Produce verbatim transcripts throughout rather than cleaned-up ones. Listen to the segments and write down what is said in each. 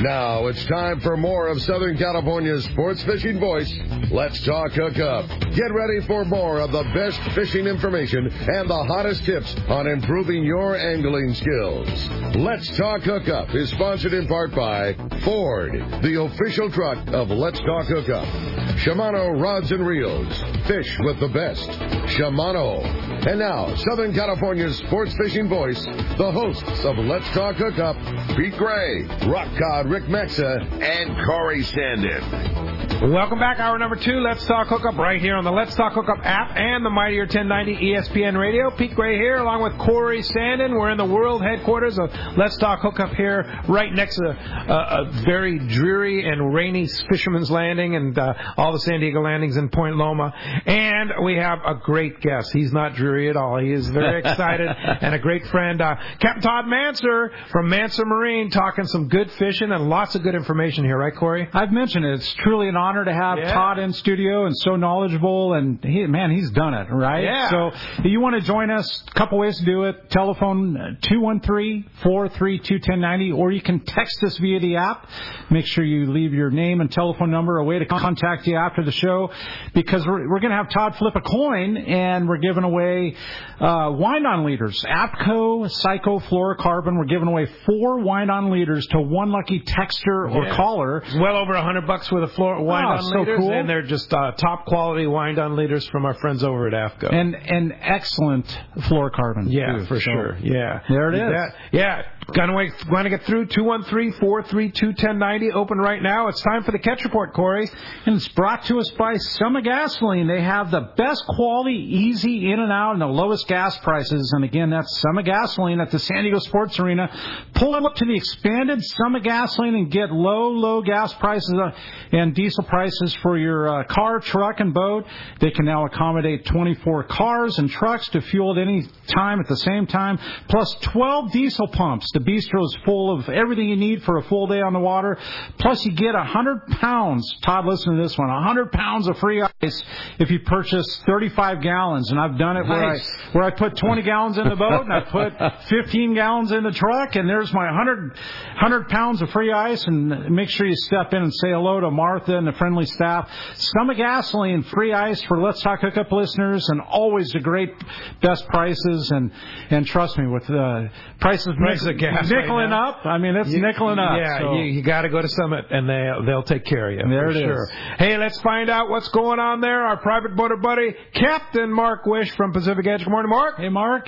Now it's time for more of Southern California's sports fishing voice. Let's Talk Hookup. Get ready for more of the best fishing information and the hottest tips on improving your angling skills. Let's Talk Hookup is sponsored in part by Ford, the official truck of Let's Talk Hookup. Shimano Rods and Reels. Fish with the best. Shimano. And now, Southern California's sports fishing voice, the hosts of Let's Talk Hookup, Pete Gray, Rock Cod Rick Mexa, and Corey Sandin. Welcome back. Hour number two, Let's Talk Hookup, right here on the Let's Talk Hookup app and the Mightier ten ninety E S P N Radio. Pete Gray here, along with Corey Sandin. We're in the world headquarters of Let's Talk Hookup here, right next to uh, a very dreary and rainy Fisherman's Landing and uh, all the San Diego landings in Point Loma. And we have a great guest. He's not dreary at all. He is very excited and a great friend. Uh, Captain Todd Manser from Manser Marine, talking some good fishing and lots of good information here. Right, Corey? I've mentioned it. It's truly an honor to have yeah. Todd in studio and so knowledgeable. And, he, man, he's done it, right? Yeah. So if you want to join us, a couple ways to do it. Telephone two one three, four three two, one zero nine zero, or you can text us via the app. Make sure you leave your name and telephone number, a way to contact you after the show, because we're, we're going to have Todd flip a coin, and we're giving away uh, wind-on leaders. APCO Cyclofluorocarbon. We're giving away four wind-on leaders to one lucky texter or yeah. caller. It's well over one hundred bucks worth of fluor- wind-on oh, so leaders, cool. and they're just uh, top-quality wind-on leaders from our friends over at APCO. And and excellent fluorocarbon. Yeah, too. for so, sure. Yeah. There it is. That, yeah. Gonna wait, going to get through two one three, four three two, one zero nine zero. Open right now. It's time for the Catch Report, Corey. And it's brought to us by Summit Gasoline. They have the best quality, easy in and out, and the lowest gas prices. And again, that's Summit Gasoline at the San Diego Sports Arena. Pull up to the expanded Summit Gasoline and get low, low gas prices and diesel prices for your uh, car, truck, and boat. They can now accommodate twenty-four cars and trucks to fuel at any time at the same time, plus twelve diesel pumps. The bistro is full of everything you need for a full day on the water. Plus, you get one hundred pounds. Todd, listen to this one. one hundred pounds of free ice if you purchase thirty-five gallons. And I've done it where, nice. I, where I put twenty gallons in the boat and I put fifteen gallons in the truck. And there's my one hundred, one hundred pounds of free ice. And make sure you step in and say hello to Martha and the friendly staff. Summit Gasoline, free ice for Let's Talk Hookup listeners. And always the great best prices. And, and trust me, with the prices, prices of gas nickeling right up. I mean, it's you, nickeling up. Yeah, so. you, you got to go to Summit, and they, they'll take care of you. There it sure. is. Hey, let's find out what's going on there. Our private boater buddy, Captain Mark Wish from Pacific Edge. Good morning, Mark. Hey, Mark.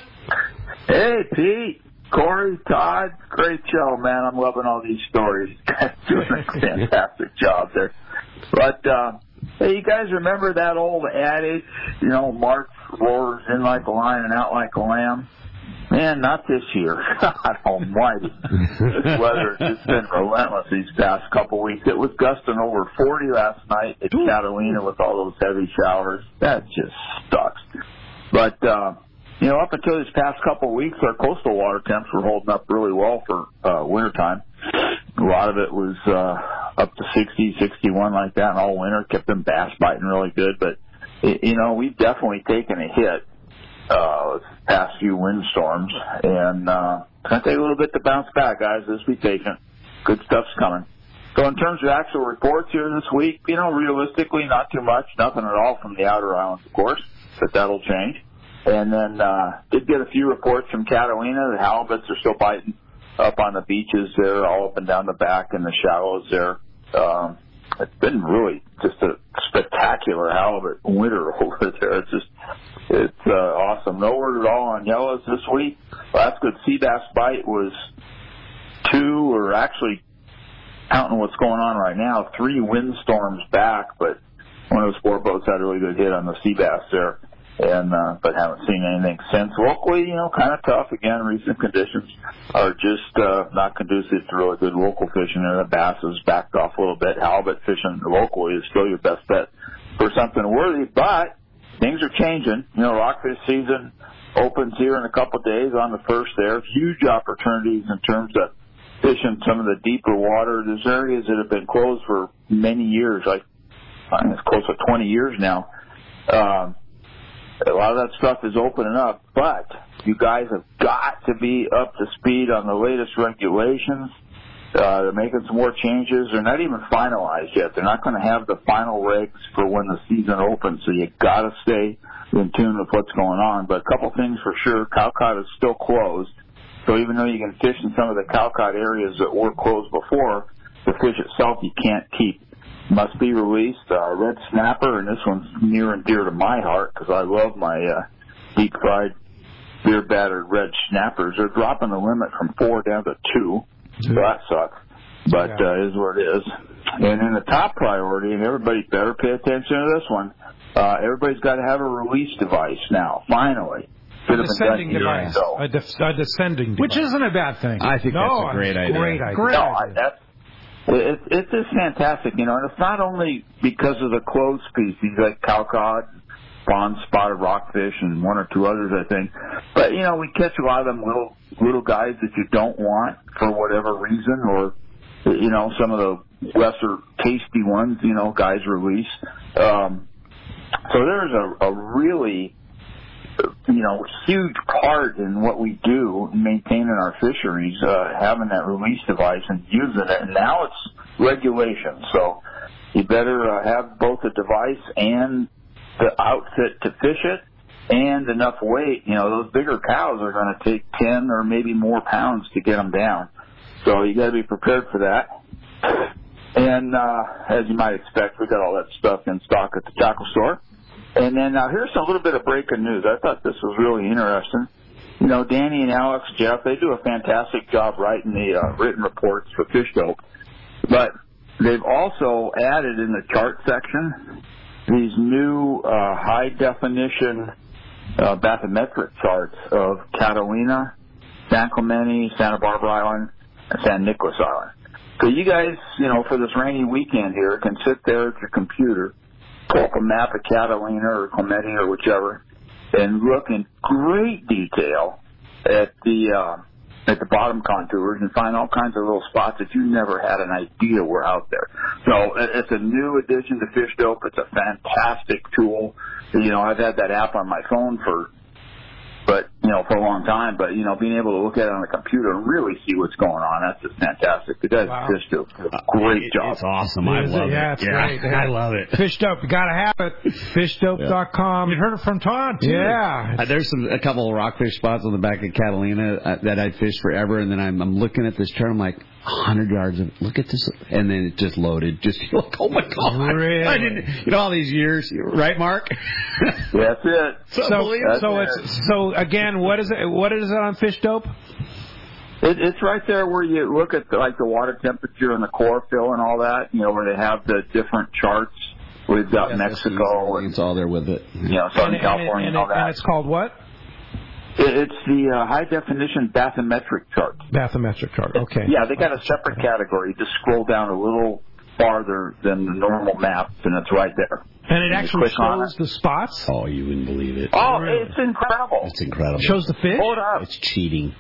Hey, Pete, Corey, Todd. Great show, man. I'm loving all these stories. Doing a fantastic job there. But, uh, hey, you guys remember that old adage, you know, March roars in like a lion and out like a lamb? Man, not this year. God almighty. This weather has just been relentless these past couple weeks. It was gusting over forty last night at Catalina with all those heavy showers. That just sucks. But, uh, you know, up until this past couple of weeks, our coastal water temps were holding up really well for uh, wintertime. A lot of it was uh, up to sixty, sixty-one like that, and all winter kept them bass biting really good. But, you know, we've definitely taken a hit uh past few windstorms, and uh it's going to take a little bit to bounce back, guys. Just be patient. Good stuff's coming. So in terms of actual reports here this week, you know, realistically, not too much, nothing at all from the outer islands, of course, but that'll change. And then uh did get a few reports from Catalina. The halibuts are still biting up on the beaches there, all up and down the back in the shallows there. Um It's been really just a spectacular halibut winter over there. It's just, it's uh, awesome. No word at all on yellows this week. Last good sea bass bite was two, or actually, counting what's going on right now, three windstorms back, but one of those sport boats had a really good hit on the sea bass there. And uh, but haven't seen anything since. Locally, you know, kind of tough. Again, recent conditions are just uh, not conducive to really good local fishing. And the bass has backed off a little bit. Halibut fishing locally is still your best bet for something worthy. But things are changing. You know, rockfish season opens here in a couple of days on the first there. Huge opportunities in terms of fishing some of the deeper water. There's areas that have been closed for many years, like I think it's close to twenty years now. Um, A lot of that stuff is opening up, but you guys have got to be up to speed on the latest regulations. Uh, they're making some more changes. They're not even finalized yet. They're not going to have the final regs for when the season opens, so you got to stay in tune with what's going on. But a couple things for sure. Cowcott is still closed, so even though you can fish in some of the Cowcott areas that were closed before, the fish itself you can't keep. Must be released. Uh, red snapper, and this one's near and dear to my heart because I love my uh, deep-fried, beer-battered red snappers. They're dropping the limit from four down to two, so that sucks. But uh, is what it is. And then the top priority, and everybody better pay attention to this one, uh, everybody's got to have a release device now, finally. A descending device. So. A, de- a descending device. Which isn't a bad thing. I think no, that's a great idea. Great idea. Great no, idea. I, that's, it, it's just fantastic, you know, and it's not only because of the closed species like cowcod, pond spotted rockfish, and one or two others, I think. But, you know, we catch a lot of them little little guys that you don't want for whatever reason, or, you know, some of the lesser tasty ones, you know, guys release. Um, so there's a, a really, you know, huge part in what we do in maintaining our fisheries, uh, having that release device and using it. And now it's regulation. So you better uh, have both the device and the outfit to fish it and enough weight. You know, those bigger cows are going to take ten or maybe more pounds to get them down. So you got to be prepared for that. And uh, as you might expect, we got all that stuff in stock at the tackle store. And then now uh, here's a little bit of breaking news. I thought this was really interesting. You know, Danny and Alex, Jeff, they do a fantastic job writing the uh, written reports for Fish Dope. But they've also added in the chart section these new uh, high-definition uh, bathymetric charts of Catalina, San Clemente, Santa Barbara Island, and San Nicolas Island. So you guys, you know, for this rainy weekend here, can sit there at your computer, pull up a map of Catalina or Clemente or whichever, and look in great detail at the uh, at the bottom contours and find all kinds of little spots that you never had an idea were out there. So it's a new addition to Fish Dope. It's a fantastic tool. You know, I've had that app on my phone for, but you know, for a long time. But you know, being able to look at it on the computer and really see what's going on, that's just fantastic. The guys wow. at Fish Dope do a great it, job. It's awesome. I love yeah, it. It's Yeah, great. I love it. Fish Dope, you gotta have it. fish dope dot com. You heard it from Todd, too. Yeah. Uh, there's some, a couple of rockfish spots on the back of Catalina uh, that I fished forever, and then I'm, I'm looking at this chart. I'm like, one hundred yards of, look at this, and then it just loaded. Just like, oh my god! Really? I didn't, you know, all these years, right, Mark? That's it. So, That's so it. it's so again. What is it? What is it on Fish Dope? It, it's right there where you look at the, like the water temperature and the chlorophyll and all that. You know, where they have the different charts. We've got Yes, Mexico and it's all there with it. you know Southern and, California and, and, and, all that. and it's called what? It, it's the uh, high definition bathymetric chart. Bathymetric chart. Okay. Yeah, they got a separate category. You just scroll down a little farther than the normal map, and it's right there. And it You actually click on shows the spots. Oh, you wouldn't believe it. Oh, it's incredible. It's incredible. Shows the fish. Hold up. It's cheating.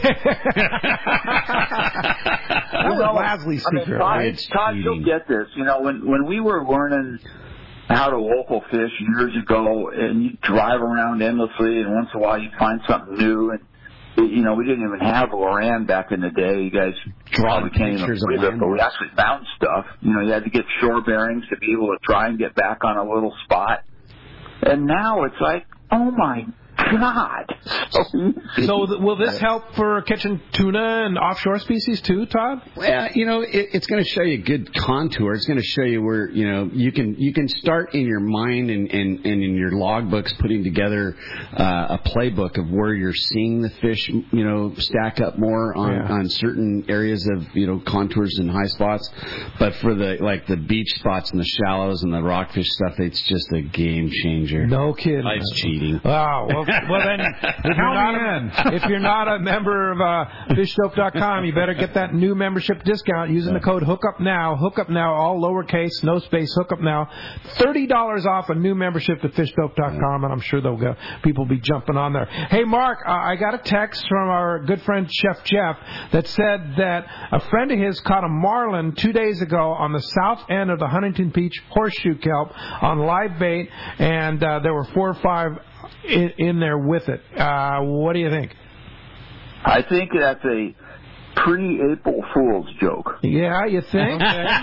That was Lasley's I mean, secret. Todd, It's Todd, you'll cheating. get this. You know, when when we were learning how to local fish years ago, and you drive around endlessly, and once in a while you find something new, and you know, we didn't even have Loran back in the day. You guys Drawing probably can't even pictures of believe it, land. but we actually found stuff. You know, you had to get shore bearings to be able to try and get back on a little spot. And now it's like, oh my God. So, easy. So th- will this help for catching tuna and offshore species too, Todd? Well, you know, it, it's going to show you good contour. It's going to show you where, you know, you can you can start in your mind and, and, and in your logbooks putting together uh, a playbook of where you're seeing the fish, you know, stack up more on, Yeah. on certain areas of, you know, contours and high spots. But for the, like, the beach spots and the shallows and the rockfish stuff, it's just a game changer. No kidding. It's cheating. Wow. Well, well then, if you're, not a, if you're not a member of uh, fish dope dot com, you better get that new membership discount using the code HOOKUPNOW. HOOKUPNOW, all lowercase, no space, HOOKUPNOW. thirty dollars off a new membership to fish dope dot com, and I'm sure they'll go, people will be jumping on there. Hey, Mark, uh, I got a text from our good friend Chef Jeff that said that a friend of his caught a marlin two days ago on the south end of the Huntington Beach Horseshoe Kelp on live bait, and uh, there were four or five in, in there with it. Uh, what do you think? I think that's a pre-April Fool's joke. Yeah, you think?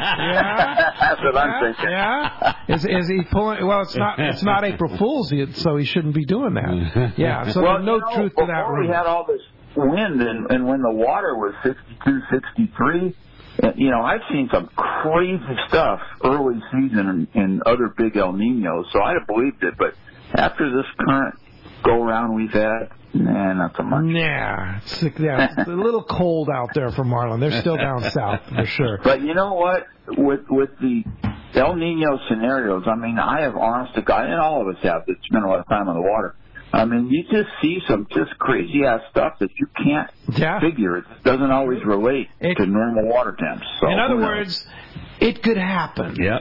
Yeah, that's what yeah, I'm thinking. Yeah, is is he pulling? Well, it's not. It's not April Fool's, so he shouldn't be doing that. Yeah. So well, there's no you know, truth to that before rumor. we had all this wind, and, and when the water was sixty-two, sixty-three, you know, I've seen some crazy stuff early season in, in other big El Niños, so I'd have believed it. But after this current go-around we've had, nah, not so much. Yeah, it's, yeah, it's a little cold out there for Marlin. They're still down south, for sure. But you know what? With with the El Nino scenarios, I mean, I have honest to God, and all of us have that spend a lot of time on the water. I mean, you just see some just crazy-ass stuff that you can't yeah. figure. It just doesn't always relate it, to normal water temps. So, in other words, it could happen. Yep.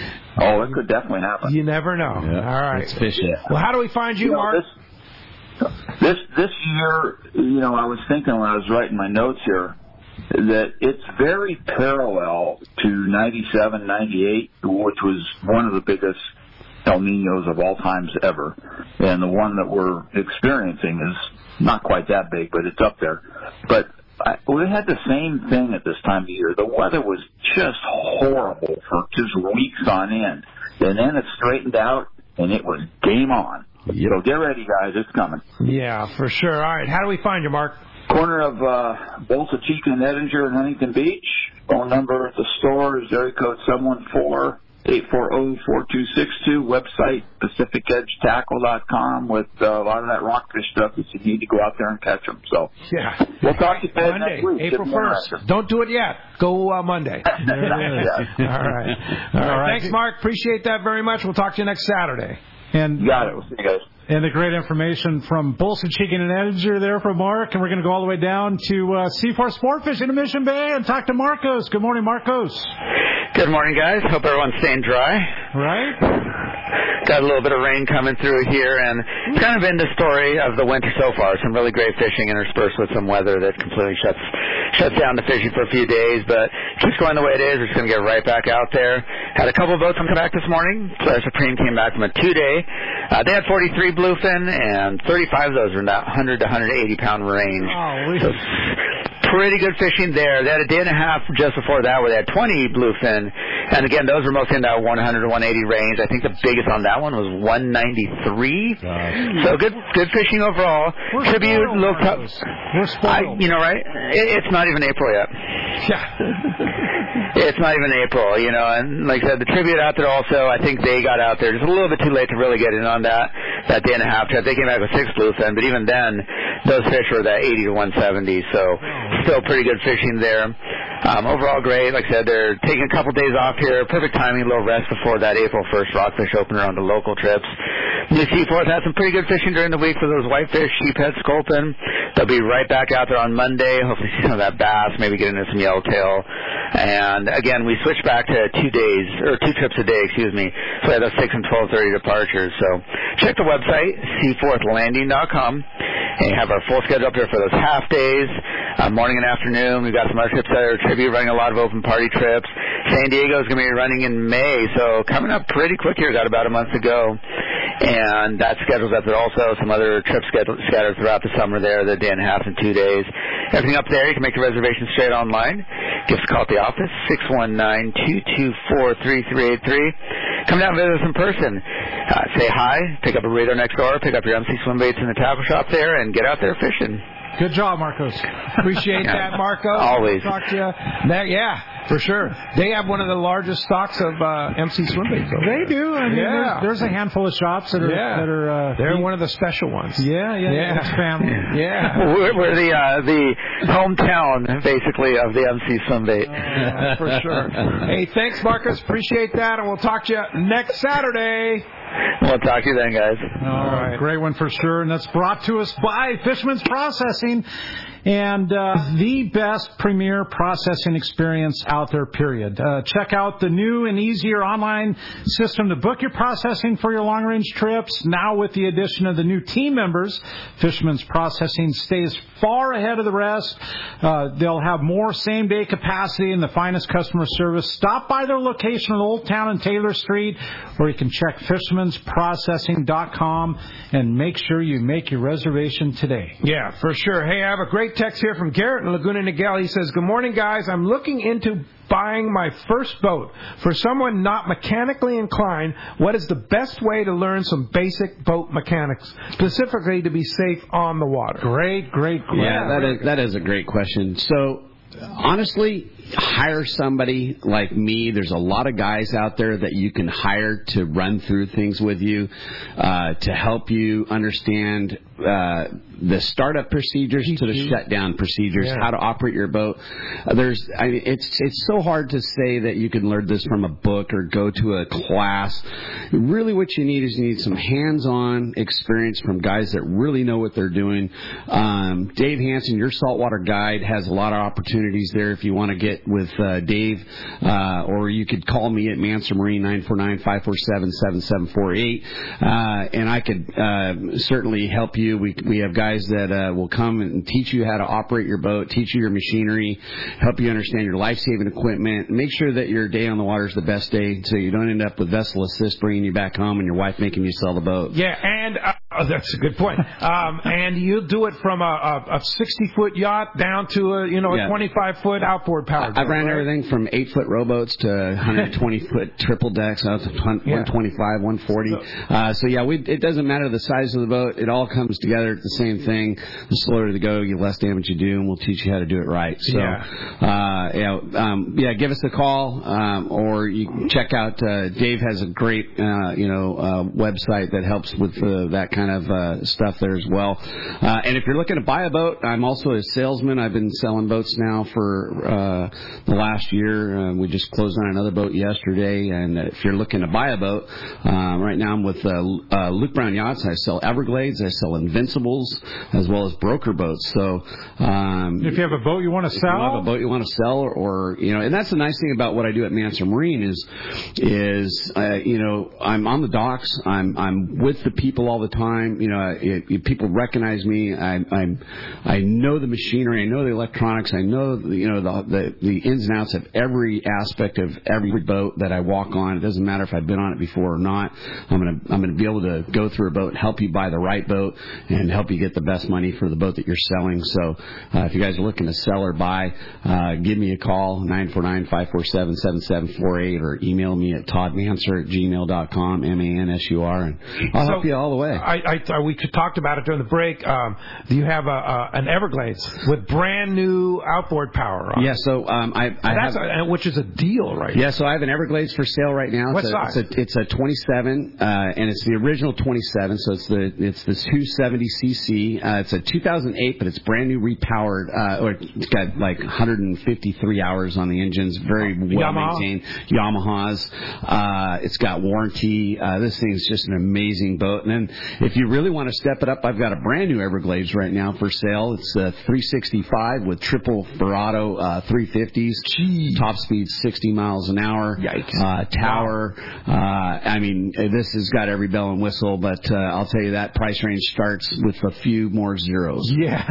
Oh, it could definitely happen. You never know. Yep. All right. It's fishy. Well, how do we find you, you know, Mark? This, this this year, you know, I was thinking when I was writing my notes here that it's very parallel to ninety-seven, ninety-eight, which was one of the biggest El Niños of all times ever. And the one that we're experiencing is not quite that big, but it's up there. But I, we had the same thing at this time of year. The weather was just horrible for just weeks on end. And then it straightened out, and it was game on. Yep. So get ready, guys. It's coming. Yeah, for sure. All right. How do we find you, Mark? Corner of uh, Bolsa Chica and Edinger in Huntington Beach. Phone number at the store is area code seven one four, eight four zero, four two six two. Website, pacific edge tackle dot com with uh, a lot of that rockfish stuff that you need to go out there and catch them. So yeah. We'll talk to you guys Monday, next week. April first. Don't do it yet. Go uh, Monday. All right. All right. All right. Thanks, Mark. Appreciate that very much. We'll talk to you next Saturday. And got it. We'll see you guys. And the great information from Bolsa Chicken and Edinger there from Mark. And we're going to go all the way down to uh, C four Sport Fishing in Mission Bay and talk to Marcos. Good morning, Marcos. Good morning, guys. Hope everyone's staying dry. Right. Got a little bit of rain coming through here, and it's kind of been the story of the winter so far. Some really great fishing interspersed with some weather that completely shuts shuts down the fishing for a few days, but keeps going the way it is. We're just going to get right back out there. Had a couple of boats come back this morning. Flare Supreme came back from a two-day. Uh, they had forty-three bluefin, and thirty-five of those were in that one hundred to one hundred eighty pound range. Oh, so pretty good fishing there. They had a day and a half just before that where they had twenty bluefin, and again, those were mostly in that one hundred to one eighty range. I think the biggest on that one was one ninety-three. Uh, so good good fishing overall. We're Tribute, spoiled, little cup. We're spoiled. I, you know, right? It, it's not even April yet. Yeah. It's not even April, you know, and like I said, the tribute out there also, I think they got out there just a little bit too late to really get in on that, that day and a half trip. They came back with six bluefin, but even then, those fish were that eighty to one seventy, so still pretty good fishing there. Um, overall great. Like I said, they're taking a couple days off here. Perfect timing, a little rest before that April first rockfish opener on the local trips. New Seaforth had some pretty good fishing during the week for those whitefish, sheephead, sculpin. They'll be right back out there on Monday. Hopefully see some of that bass, maybe get into some yellowtail. And again, we switched back to two days, or two trips a day, excuse me. So we had those six and twelve thirty departures. So check the website, seaforth landing dot com. And you have our full schedule up here for those half days, uh, morning and afternoon. We've got some other trips that are tribute, running a lot of open party trips. San Diego is going to be running in May, so coming up pretty quick here. Got about a month to go. And that schedule's up there also. Some other trips scattered throughout the summer there, the day and a half and two days. Everything up there. You can make your reservations straight online. Give us a call at the office, six one nine, two two four, three three eight three. Come down and visit us in person. Uh, say hi, pick up a radar next door, pick up your M C swim baits in the tackle shop there, and get out there fishing. Good job, Marcos. Appreciate that, Marco. Always. Talk to you. That, yeah, for sure. They have one of the largest stocks of uh, M C swim baits. They do. I mean, yeah. there's, there's a handful of shops that are yeah. that are. Uh, They're one of the special ones. Yeah, yeah, yeah. It's family. Yeah, we're, we're the uh, the hometown basically of the M C swim bait. Oh, yeah, for sure. Hey, thanks, Marcus. Appreciate that, and we'll talk to you next Saturday. We'll talk to you then, guys. All right. Great one for sure. And that's brought to us by Fishman's Processing. And uh, the best premier processing experience out there, period. Uh, check out the new and easier online system to book your processing for your long-range trips. Now with the addition of the new team members, Fishman's Processing stays far ahead of the rest. Uh, they'll have more same-day capacity and the finest customer service. Stop by their location in Old Town and Taylor Street, or you can check fishmans processing dot com and make sure you make your reservation today. Yeah, for sure. Hey, have a great great text here from Garrett in Laguna Niguel. He says, good morning, guys. I'm looking into buying my first boat. For someone not mechanically inclined, what is the best way to learn some basic boat mechanics, specifically to be safe on the water? Great, great question. Yeah, that is, that is a great question. So, honestly, hire somebody like me. There's a lot of guys out there that you can hire to run through things with you, uh, to help you understand uh, the startup procedures to the shutdown procedures, yeah. how to operate your boat. Uh, there's, I mean, it's it's so hard to say that you can learn this from a book or go to a class. Really, what you need is you need some hands-on experience from guys that really know what they're doing. Um, Dave Hansen, your saltwater guide, has a lot of opportunities there if you want to get with uh, Dave, uh, or you could call me at Manson Marine nine four nine, five four seven, seven seven four eight, uh, and I could uh, certainly help you. We we have guys that uh, will come and teach you how to operate your boat, teach you your machinery, help you understand your life-saving equipment, make sure that your day on the water is the best day, so you don't end up with vessel assist bringing you back home and your wife making you sell the boat. Yeah, and uh, oh, that's a good point. Um, and you do it from a, a, a sixty-foot yacht down to a you know a twenty-five-foot outboard power. I ran right? everything from eight-foot rowboats to one hundred twenty-foot triple decks, out to one twenty-five, one forty. Uh, so yeah, we, it doesn't matter the size of the boat; it all comes together at the same thing. The slower to go, the less damage you do, and we'll teach you how to do it right. So, yeah, uh, yeah, um, yeah give us a call, um, or you can check out. Uh, Dave has a great, uh, you know, uh, website that helps with uh, that kind of uh, stuff there as well. Uh, and if you're looking to buy a boat, I'm also a salesman. I've been selling boats now for uh, the last year. Uh, we just closed on another boat yesterday. And if you're looking to buy a boat, uh, right now I'm with uh, uh, Luke Brown Yachts. I sell Everglades. I sell Invincibles, as well as broker boats. So um, if you have a boat you want to if sell, you have a boat you want to sell, or, or you know, and that's the nice thing about what I do at Manson Marine is, is uh, you know, I'm on the docks. I'm I'm with the people all the time. You know, it, it, people recognize me. I I'm I know the machinery. I know the electronics. I know the, you know the, the the ins and outs of every aspect of every boat that I walk on. It doesn't matter if I've been on it before or not. I'm gonna I'm gonna be able to go through a boat and help you buy the right boat and help you get the best money for the boat that you're selling. So uh, if you guys are looking to sell or buy, uh, give me a call, nine four nine, five four seven, seven seven four eight, or email me at todd manser at gmail dot com, M A N S U R, and I'll so help you all the way. I, I, we talked about it during the break. Um, you have a, a, an Everglades with brand new outboard power on. Yeah, so um, I, I That's have, a, which is a deal right now. Yeah, so I have an Everglades for sale right now. What it's size? A, it's, a, it's a twenty-seven, uh, and it's the original twenty-seven, so it's the it's the two seventy c c. Uh, it's a two thousand eight, but it's brand new repowered, uh, or it's got like one hundred fifty-three hours on the engines, very well Yamaha. maintained. Yamahas. Uh, it's got warranty. Uh, this thing's just an amazing boat. And then if you really want to step it up, I've got a brand new Everglades right now for sale. It's a three sixty-five with triple Verado uh, three fifties. Jeez. Top speed sixty miles an hour. Yikes. Uh, tower. Uh, I mean, this has got every bell and whistle, but uh, I'll tell you that price range starts with a few more zeros.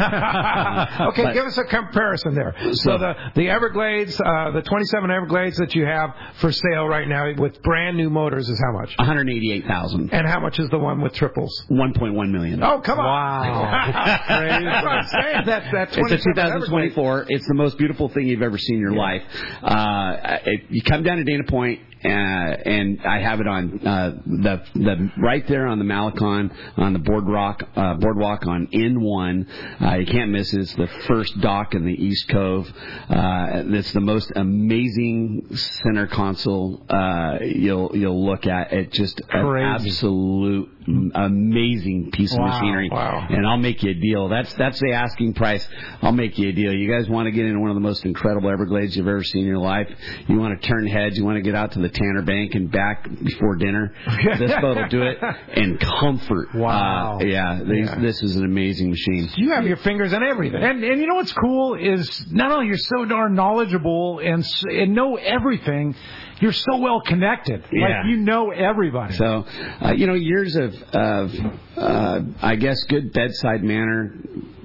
Yeah. okay, but, give us a comparison there. So, so the the Everglades, uh, the twenty-seven Everglades that you have for sale right now with brand new motors is how much? one hundred eighty-eight thousand dollars. And how much is the one with triples? one point one million dollars. Oh, come on. Wow. That's what I'm saying. That, that it's a two thousand twenty-four. It's the most beautiful thing you've ever seen in your yeah. life. Uh, it, you come down to Dana Point, Uh, and I have it on uh, the the right there on the Malecon on the boardwalk uh, boardwalk on N one. Uh, you can't miss it. It's the first dock in the East Cove. Uh, it's the most amazing center console uh, you'll you'll look at. It just an absolute amazing piece wow, of machinery. Wow. And I'll make you a deal. That's that's the asking price. I'll make you a deal. You guys want to get into one of the most incredible Everglades you've ever seen in your life? You want to turn heads? You want to get out to the Tanner Bank and back before dinner? This boat will do it in comfort. Wow. Uh, yeah, these, yeah. This is an amazing machine. You have your fingers in everything. And and you know what's cool is not only you're so darn knowledgeable and and know everything, you're so well connected. Yeah. Like you know everybody. So, uh, you know, years of, of uh, I guess, good bedside manner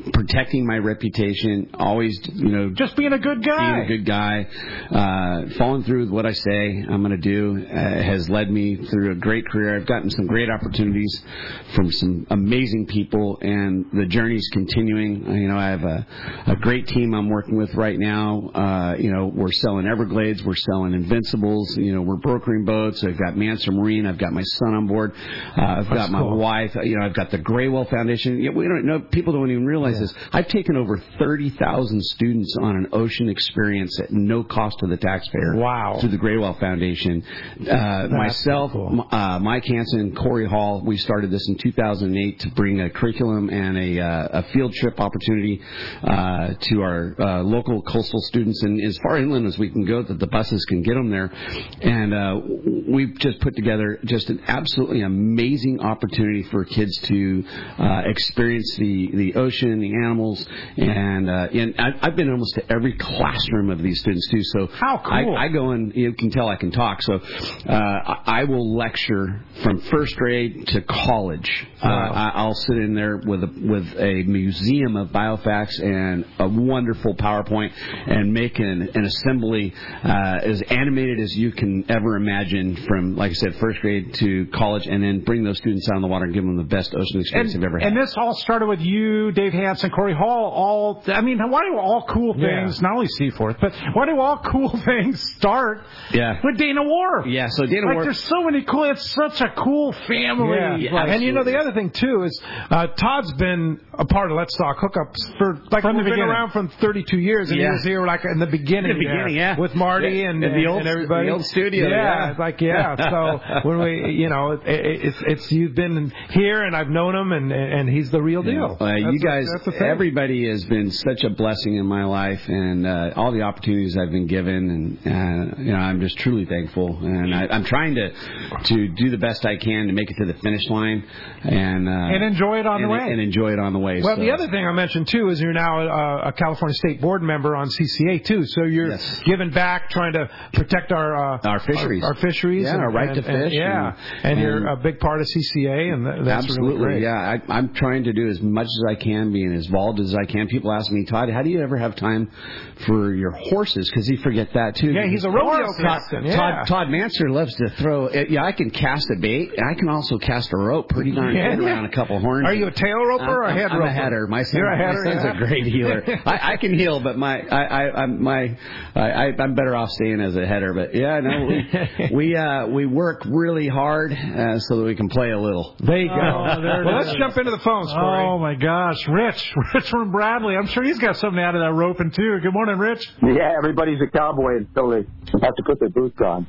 protecting my reputation, always, you know, just being a good guy, being a good guy, uh, following through with what I say I'm going to do uh, has led me through a great career. I've gotten some great opportunities from some amazing people, and the journey's continuing. You know, I have a, a great team I'm working with right now. Uh, you know, we're selling Everglades, we're selling Invincibles. You know, we're brokering boats. I've got Manser Marine. I've got my son on board. Uh, I've That's got my cool. wife. You know, I've got the Graywell Foundation. You know, we don't know. People don't even realize yeah. this. I've taken over thirty thousand students on an ocean experience at no cost to the taxpayer. Wow. Through the Graywell Foundation. Uh, myself, cool. uh, Mike Hansen, Corey Hall, we started this in two thousand eight to bring a curriculum and a, uh, a field trip opportunity uh, to our uh, local coastal students, and as far inland as we can go, that the buses can get them there. And uh, we've just put together just an absolutely amazing opportunity for kids to uh, experience the, the ocean, the animals, and, uh, and I, I've been almost to every classroom of these students too. So how cool! I, I go and you can tell I can talk. So uh, I will lecture from first grade to college. Wow. Uh, I, I'll sit in there with a, with a museum of biofacts and a wonderful PowerPoint and make an, an assembly uh, as animated as you can ever imagine from, like I said, first grade to college, and then bring those students out on the water and give them the best ocean experience and, they've ever had. And this all started with you, Dave Hansen, Corey Hall. All I mean, why do all cool things, yeah. not only Seaforth, but why do all cool things start yeah. with Dana Wharf? Yeah, so Dana like, Wharf. There's so many cool. It's such a cool family. Yeah. Yeah, and you know the other thing too is uh, Todd's been a part of Let's Talk Hookups for like from we've the been beginning. around for thirty-two years, and yeah. he was here like in the beginning, in the beginning, there, yeah, with Marty yeah. and, and, the old, and everybody, the old studio, yeah, yeah. like yeah. So when we, you know, it, it's it's you've been here, and I've known him, and and he's the real deal. Uh, you guys, a, everybody has been such a blessing in my life, and uh, all the opportunities I've been given, and uh, you know, I'm just truly thankful, and I, I'm trying to to do the best I can to make it to the finish line, and uh, and enjoy it on and, the way, and enjoy it on the way. Well, so. the other thing I mentioned too is you're now a, a California State Board member on C C A too, so you're yes. giving back, trying to protect our uh, our fisheries, our, our fisheries, yeah, and, our right and, to fish, and, yeah, and, and you're a big part of C C A, and that's absolutely, really great. yeah. I, I'm trying to do as much as I can, being as involved as I can. People ask me, Todd, how do you ever have time for your horses? Because you forget that too. Yeah, he's a rodeo Todd, captain. Yeah. Todd, Todd Manser loves to throw. Yeah, I can cast a bait. I can also cast a rope pretty darn yeah, good yeah. around a couple horns. Are you a tail roper I'm, or a head I'm roper? I'm a header. My son, You're a header, my son's yeah. a great healer. I, I can heal, but my I, I I'm my I, I'm better off staying as a header. But yeah, no, we we, uh, we work really hard uh, so that we can play a little. There you go. Oh, there well, it let's is. jump into the phones, Corey. Oh my gosh, Rich, Rich from Bradley. I'm sure he's got something out of that roping too. Good morning, Rich. Yeah, everybody's a cowboy until they have to put their boots on.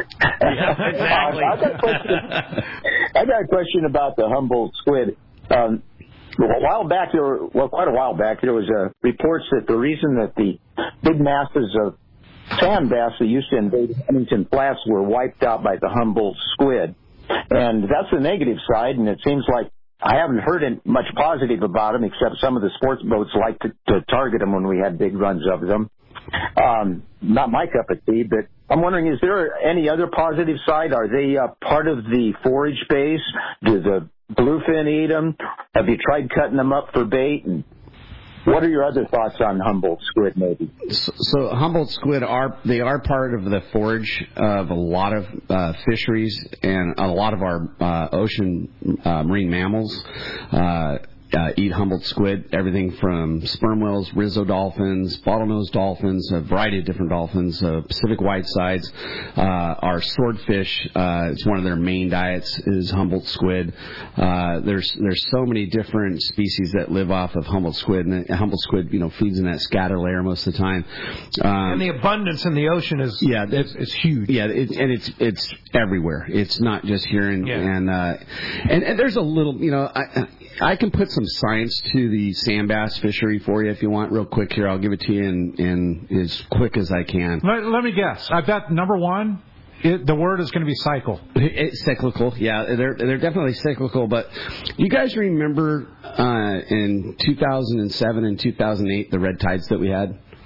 Yeah, exactly. uh, I, got a question, I got a question about the Humboldt squid. Um, a while back, there were, well, quite a while back, there was uh, reports that the reason that the big masses of sand bass that used to invade Huntington Flats were wiped out by the Humboldt squid. And that's the negative side, and it seems like I haven't heard much positive about them, except some of the sports boats like to, to target them when we had big runs of them. Um, not my cup of tea, but I'm wondering, is there any other positive side? Are they uh, part of the forage base? Do the bluefin eat them? Have you tried cutting them up for bait? And what are your other thoughts on Humboldt squid, maybe? So, so Humboldt squid are they are part of the forage of a lot of uh, fisheries and a lot of our uh, ocean uh, marine mammals. Uh, Uh, eat Humboldt squid, everything from sperm whales, Rizzo dolphins, bottlenose dolphins, a variety of different dolphins, uh, Pacific whitesides. Uh, our swordfish, uh, it's one of their main diets is Humboldt squid. Uh, there's there's so many different species that live off of Humboldt squid, and the Humboldt squid, you know, feeds in that scatter layer most of the time. Um, and the abundance in the ocean is yeah, it's, it's huge. Yeah, it, and it's it's everywhere. It's not just here, and yeah. and, uh, and and there's a little, you know, I I can put some science to the sand bass fishery for you if you want, real quick here. I'll give it to you in, in as quick as I can. Let, let me guess. I bet number one, it, the word is going to be cycle. It's cyclical, yeah. They're they're definitely cyclical. But you guys remember uh, in two thousand seven and two thousand eight the red tides that we had?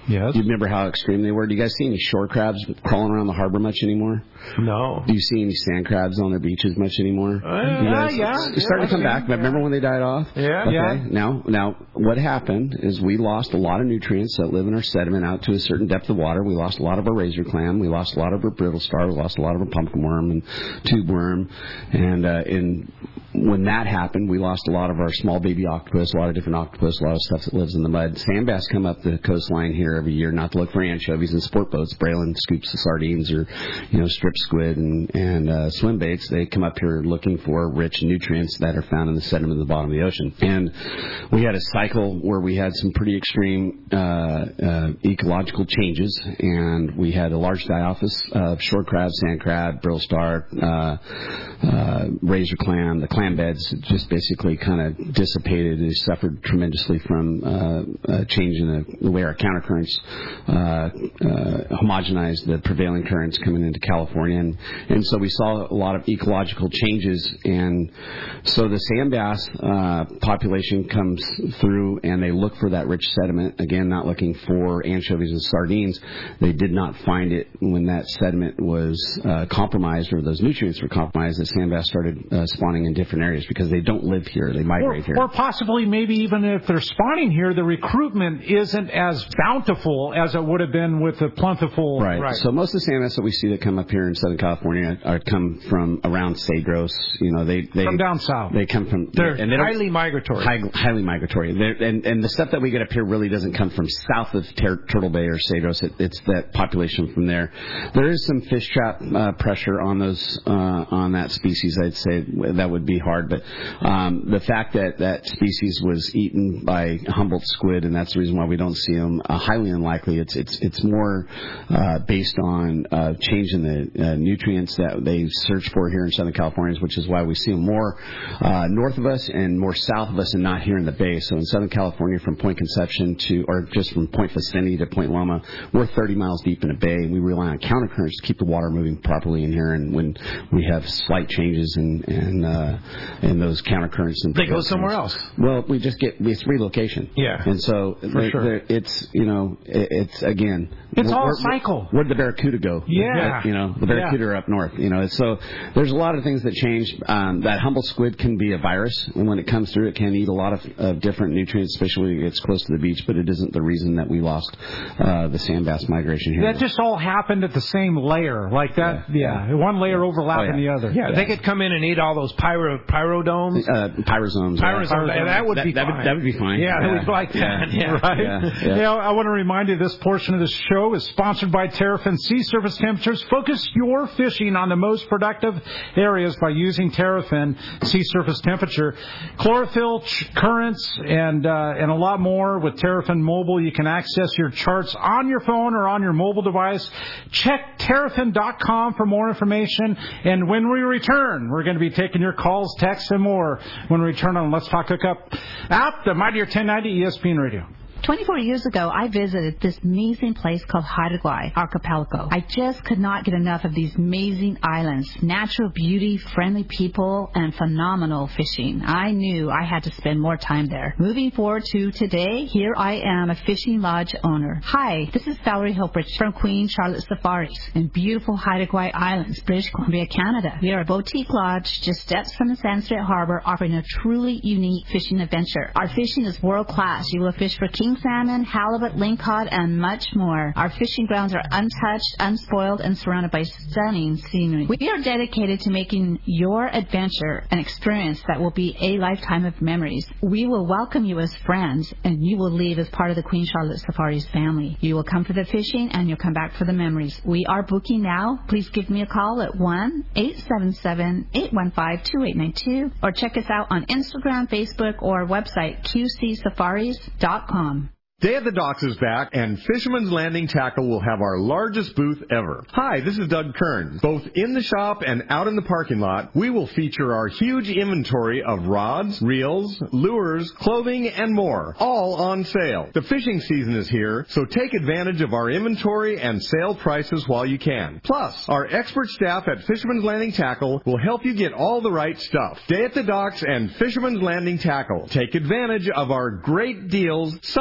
Yes. Do you remember how extreme they were? Do you guys see any shore crabs crawling around the harbor much anymore? No. Do you see any sand crabs on their beaches much anymore? Uh, yeah, yeah. They're starting to come back. But remember when they died off? Yeah, okay. yeah. Now, now, what happened is we lost a lot of nutrients that live in our sediment out to a certain depth of water. We lost a lot of our razor clam. We lost a lot of our brittle star. We lost a lot of our pumpkin worm and tube worm. And uh, in when that happened, we lost a lot of our small baby octopus, a lot of different octopus, a lot of stuff that lives in the mud. Sand bass come up the coastline here every year, not to look for anchovies and sport boats. Braylon scoops the sardines or, you know, strip squid and, and uh, swim baits. They come up here looking for rich nutrients that are found in the sediment at the bottom of the ocean. And we had a cycle where we had some pretty extreme uh, uh, ecological changes, and we had a large die-off of shore crab, sand crab, brittle star, uh, uh, razor clam. The clam beds just basically kind of dissipated and suffered tremendously from uh, a change in the, the way our countercurrents uh, uh, homogenized the prevailing currents coming into California. And, and so we saw a lot of ecological changes. And so the sand bass uh, population comes through and they look for that rich sediment. Again, not looking for anchovies and sardines. They did not find it when that sediment was uh, compromised or those nutrients were compromised. The sand bass started uh, spawning in different areas because they don't live here. They migrate or, here. Or possibly maybe even if they're spawning here, the recruitment isn't as bountiful as it would have been with the plentiful. Right. right. So most of the sand bass that we see that come up here in Southern California are come from around Cedros. You know, they, they from down south. They come from. They're and they highly migratory. High, highly migratory. They're, and and the stuff that we get up here really doesn't come from south of Ter- Turtle Bay or Cedros. It, it's that population from there. There is some fish trap uh, pressure on those uh, on that species. I'd say that would be hard, but um, the fact that that species was eaten by Humboldt squid, and that's the reason why we don't see them, uh, highly unlikely. It's it's it's more uh, based on uh, change in the uh, nutrients that they search for here in Southern California, which is why we see them more uh, north of us and more south of us, and not here in the Bay. So in Southern California, from Point Conception to, or just from Point Vicinity to Point Loma, we're thirty miles deep in a bay, and we rely on countercurrents to keep the water moving properly in here. And when we have slight changes in in, uh, in those countercurrents, and they go somewhere else. Well, we just get it's relocation. Yeah, and so for they're, sure. they're, it's you know it, it's again it's all where, a cycle. Where'd the barracuda go? Yeah, you know the barracuda yeah. are up north. You know, so there's a lot of things that change. Um, that Humboldt squid can be a virus, and when it comes through, it can eat a lot of, of different nutrients, especially when it gets close to the beach. But it isn't the reason that we lost uh, the sand bass migration here. That just all happened at the same layer, like that. Yeah, yeah. One layer overlapping oh, yeah. the other. Yeah, yeah, they could come in and eat all those pyro pyrodomes. Uh, pyrosomes. Pyrosomes. Yeah. That would that, be that fine. Would, that would be fine. Yeah, yeah. that would like yeah. that. Yeah, right. Yeah. Yeah. You know, I want to remind you this portion of the show is sponsored by Terrafin Sea Surface Temperatures. Focus your fishing on the most productive areas by using Terrafin Sea Surface Temperature. Chlorophyll, ch- currents, and uh, and a lot more with Terrafin Mobile. You can access your charts on your phone or on your mobile device. Check terrafin dot com for more information. And when we return, we're going to be taking your calls, texts, and more when we return on Let's Talk Hookup app, the Mightier ten ninety E S P N Radio. twenty-four years ago, I visited this amazing place called Haida Gwaii Archipelago. I just could not get enough of these amazing islands, natural beauty, friendly people, and phenomenal fishing. I knew I had to spend more time there. Moving forward to today, here I am, a fishing lodge owner. Hi, this is Valerie Hilprich from Queen Charlotte Safaris in beautiful Haida Gwaii Islands, British Columbia, Canada. We are a boutique lodge just steps from the Sandstreet Harbor, offering a truly unique fishing adventure. Our fishing is world class. You will fish for king salmon, halibut, lingcod, and much more. Our fishing grounds are untouched, unspoiled, and surrounded by stunning scenery. We are dedicated to making your adventure an experience that will be a lifetime of memories. We will welcome you as friends, and you will leave as part of the Queen Charlotte Safaris family. You will come for the fishing, and you'll come back for the memories. We are booking now. Please give me a call at one eight seven seven, eight one five, two eight nine two, or check us out on Instagram, Facebook, or our website, q c safaris dot com. Day at the Docks is back, and Fisherman's Landing Tackle will have our largest booth ever. Hi, this is Doug Kearns. Both in the shop and out in the parking lot, we will feature our huge inventory of rods, reels, lures, clothing, and more, all on sale. The fishing season is here, so take advantage of our inventory and sale prices while you can. Plus, our expert staff at Fisherman's Landing Tackle will help you get all the right stuff. Day at the Docks and Fisherman's Landing Tackle. Take advantage of our great deals Sunday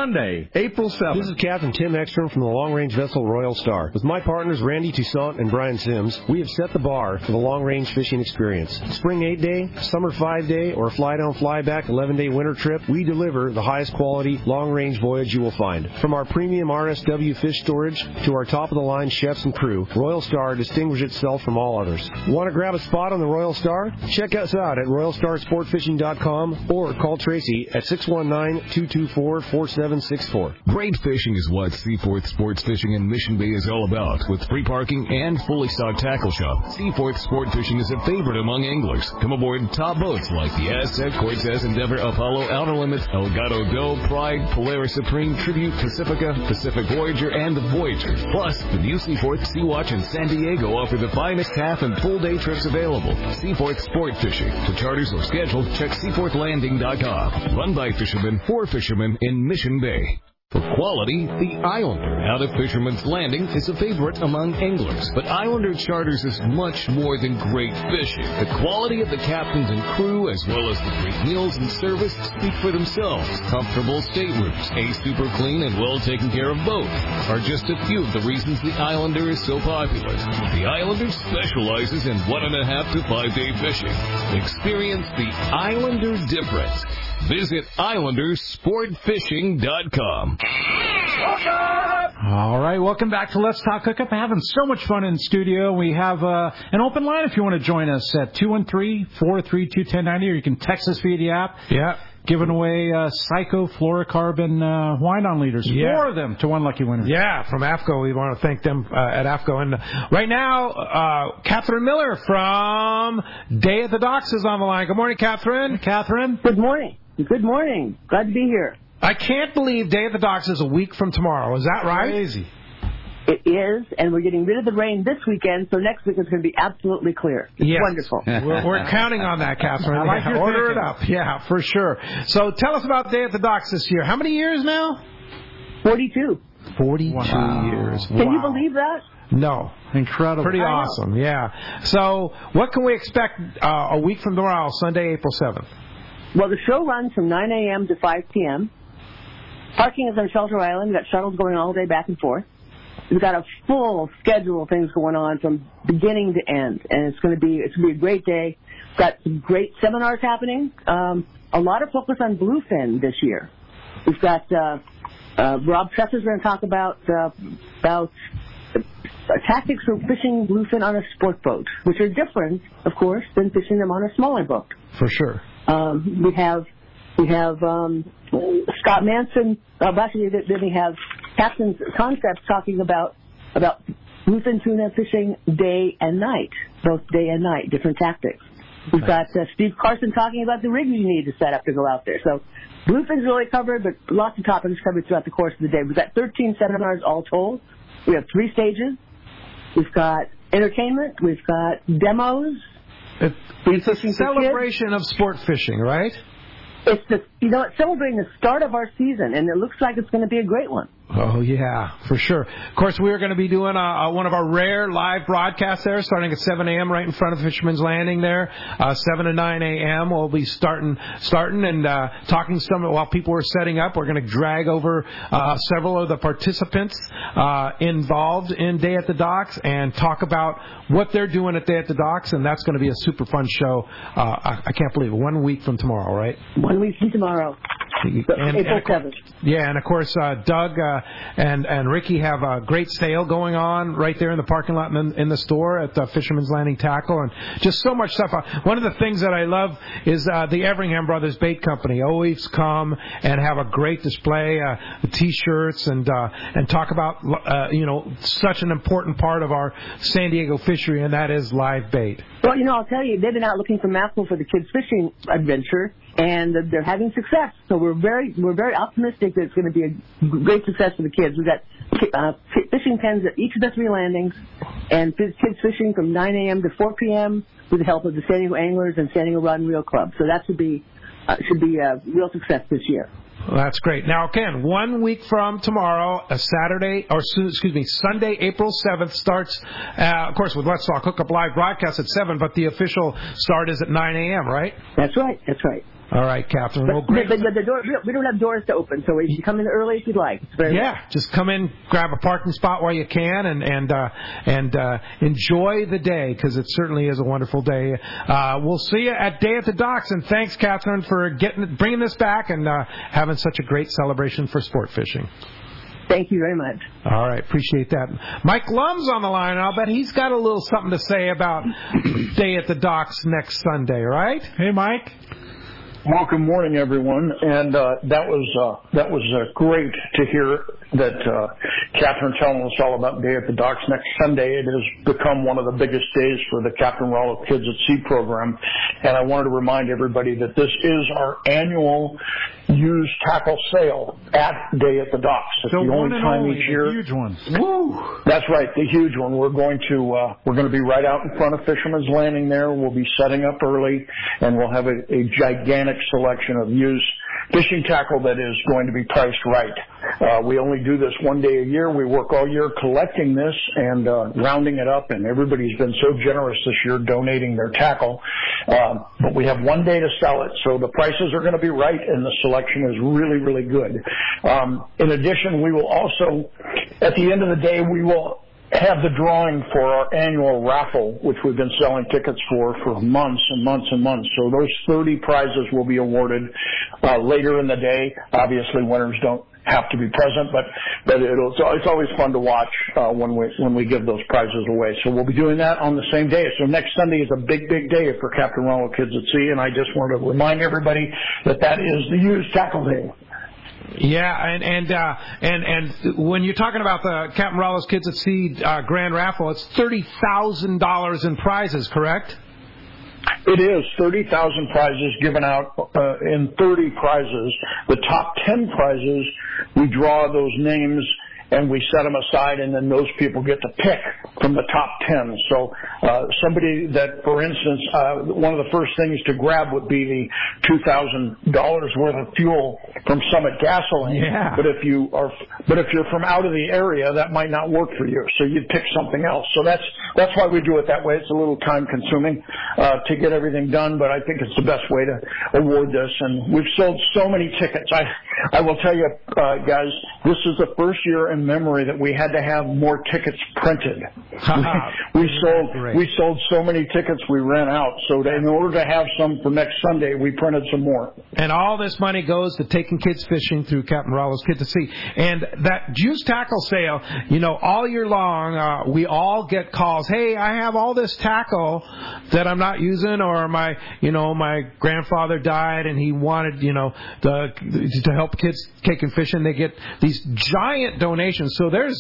Friday, April seventh. This is Captain Tim Ekstrom from the long-range vessel Royal Star. With my partners Randy Toussaint and Brian Sims, we have set the bar for the long-range fishing experience. Spring eight-day, summer five-day, or fly-down, fly-back eleven-day winter trip, we deliver the highest quality long-range voyage you will find. From our premium R S W fish storage to our top-of-the-line chefs and crew, Royal Star distinguishes itself from all others. Want to grab a spot on the Royal Star? Check us out at royal star sport fishing dot com or call Tracy at six one nine, two two four, four seven six four. Great fishing is what Seaforth Sports Fishing in Mission Bay is all about. With free parking and fully stocked tackle shop, Seaforth Sport Fishing is a favorite among anglers. Come aboard top boats like the Aztec, Cortez, Endeavor, Apollo, Outer Limits, Elgato Go, Pride, Polaris Supreme, Tribute, Pacifica, Pacific Voyager, and the Voyager. Plus, the new Seaforth, Sea-Watch, and San Diego offer the finest half and full day trips available. Seaforth Sport Fishing. For charters or schedule, check seaforth landing dot com. Run by fishermen for fishermen in Mission Bay. For quality, the Islander out of Fisherman's Landing is a favorite among anglers. But Islander Charters is much more than great fishing. The quality of the captains and crew, as well as the great meals and service, speak for themselves. Comfortable staterooms, a super clean and well taken care of boat are just a few of the reasons the Islander is so popular. The Islander specializes in one and a half to five day fishing. Experience the Islander difference. Visit Islander Sport Fishing dot com. All right, welcome back to Let's Talk Hookup. Having so much fun in the studio. We have uh, an open line if you want to join us at two one three, four three two, one zero nine zero, or you can text us via the app. Yeah. Giving away uh, Psycho fluorocarbon uh, wine-on leaders. Yeah. Four of them to one lucky winner. Yeah, from AFCO. We want to thank them uh, at AFCO. And right now, uh, Catherine Miller from Day at the Docks is on the line. Good morning, Catherine. Catherine. Good morning. Good morning. Glad to be here. I can't believe Day at the Docks is a week from tomorrow. Is that right? Crazy. It is, and we're getting rid of the rain this weekend, so next week it's going to be absolutely clear. It's yes. wonderful. We're, we're counting on that, Catherine. I like yeah, your order thinking. it up. Yeah, for sure. So tell us about Day at the Docks this year. How many years now? forty-two. forty-two Wow. years. Can wow. you believe that? No. Incredible. Pretty awesome, yeah. So what can we expect uh, a week from tomorrow, Sunday, April seventh? Well, the show runs from nine a.m. to five p.m. Parking is on Shelter Island. We've got shuttles going all day back and forth. We've got a full schedule of things going on from beginning to end, and it's going to be it's going to be a great day. We've got some great seminars happening. Um, a lot of focus on bluefin this year. We've got uh, uh, Rob Tresser's going to talk about uh, about uh, tactics for fishing bluefin on a sport boat, which are different, of course, than fishing them on a smaller boat. For sure. Um, we have we have um, Scott Manson. Uh, actually, then we have Captain's Concepts talking about about bluefin tuna fishing day and night, both day and night, different tactics. We've got uh, Steve Carson talking about the rigs you need to set up to go out there. So bluefin's really covered, but lots of topics covered throughout the course of the day. We've got thirteen seminars all told. We have three stages. We've got entertainment. We've got demos. It, it's a celebration of sport fishing, right? It's the you know it's celebrating the start of our season, and it looks like it's going to be a great one. Oh, yeah, for sure. Of course, we're going to be doing a, a, one of our rare live broadcasts there, starting at seven a.m. right in front of Fisherman's Landing there. Uh, seven to nine a.m. We'll be starting starting and uh, talking some while people are setting up. We're going to drag over uh, several of the participants uh, involved in Day at the Docks and talk about what they're doing at Day at the Docks, and that's going to be a super fun show. Uh, I, I can't believe it. One week from tomorrow, right? One week from tomorrow. And, April and, seventh. Yeah, and of course, uh, Doug uh, and and Ricky have a great sale going on right there in the parking lot in the, in the store at the Fisherman's Landing Tackle, and just so much stuff. Uh, one of the things that I love is uh, the Everingham Brothers Bait Company always come and have a great display, uh, T-shirts, and uh, and talk about uh, you know such an important part of our San Diego fishery, and that is live bait. Well, you know, I'll tell you, they've been out looking for mackerel for the kids' fishing adventure, and they're having success. So we're very, we're very optimistic that it's going to be a great success for the kids. We've got uh, fishing pens at each of the three landings, and kids fishing from nine a.m. to four p.m. with the help of the San Diego Anglers and San Diego Rod and Reel Club. So that should be uh, should be a real success this year. Well, that's great. Now, again, one week from tomorrow, a Saturday, or excuse me, Sunday, April seventh starts, uh, of course, with Let's Talk Hookup Live broadcast at seven, but the official start is at nine a.m., right? That's right. That's right. All right, Catherine. Well, But great. the, the, the door, we don't have doors to open, so you can come in early if you'd like. It's very Yeah, just come in, grab a parking spot while you can, and and uh, and uh, enjoy the day, because it certainly is a wonderful day. Uh, we'll see you at Day at the Docks, and thanks, Catherine, for getting bringing this back and uh, having such a great celebration for sport fishing. Thank you very much. All right, appreciate that. Mike Lum's on the line, and I'll bet he's got a little something to say about Day at the Docks next Sunday, right? Hey, Mike. Well, good morning, everyone. And uh, that was uh, that was uh, great to hear that uh, Catherine telling us all about Day at the Docks next Sunday. It has become one of the biggest days for the Captain Rollo Kids at Sea program. And I wanted to remind everybody that this is our annual used tackle sale at Day at the Docks. It's So the one only and time only, each the year. huge one. Woo! That's right, the huge one. We're going to uh, we're going to be right out in front of Fisherman's Landing there. We'll be setting up early, and we'll have a, a gigantic selection of used fishing tackle that is going to be priced right. Uh, we only do this one day a year. We work all year collecting this and uh, rounding it up, and everybody's been so generous this year donating their tackle. Um, but we have one day to sell it, so the prices are going to be right, and the selection is really, really good. Um, in addition, we will also, at the end of the day, we will have the drawing for our annual raffle, which we've been selling tickets for for months and months and months. So those thirty prizes will be awarded uh, later in the day. Obviously, winners don't have to be present, but but it'll, it's always fun to watch uh, when we when we give those prizes away. So we'll be doing that on the same day. So next Sunday is a big, big day for Captain Rollo Kids at Sea, and I just want to remind everybody that that is the used tackle day. Yeah, and and uh, and and when you're talking about the Captain Rollo's Kids at Sea uh, Grand Raffle, it's thirty thousand dollars in prizes, correct? It is thirty thousand prizes given out uh, in thirty prizes. The top ten prizes, we draw those names and we set them aside, and then those people get to pick from the top ten. So uh, somebody that, for instance, uh, one of the first things to grab would be the two thousand dollars worth of fuel from Summit Gasoline. Yeah. But if you are, but if you're from out of the area, that might not work for you. So you'd pick something else. So that's that's why we do it that way. It's a little time consuming uh, to get everything done, but I think it's the best way to award this. And we've sold so many tickets. I I will tell you, uh, guys, this is the first year in memory that we had to have more tickets printed. we, we sold Great. we sold so many tickets we ran out. So that in order to have some for next Sunday, we printed some more. And all this money goes to taking kids fishing through Captain Rollo's Kids at Sea. And that used tackle sale, you know, all year long, uh, we all get calls. Hey, I have all this tackle that I'm not using, or my, you know, my grandfather died and he wanted, you know, the, to help kids taking fishing. They get these giant donations. So there's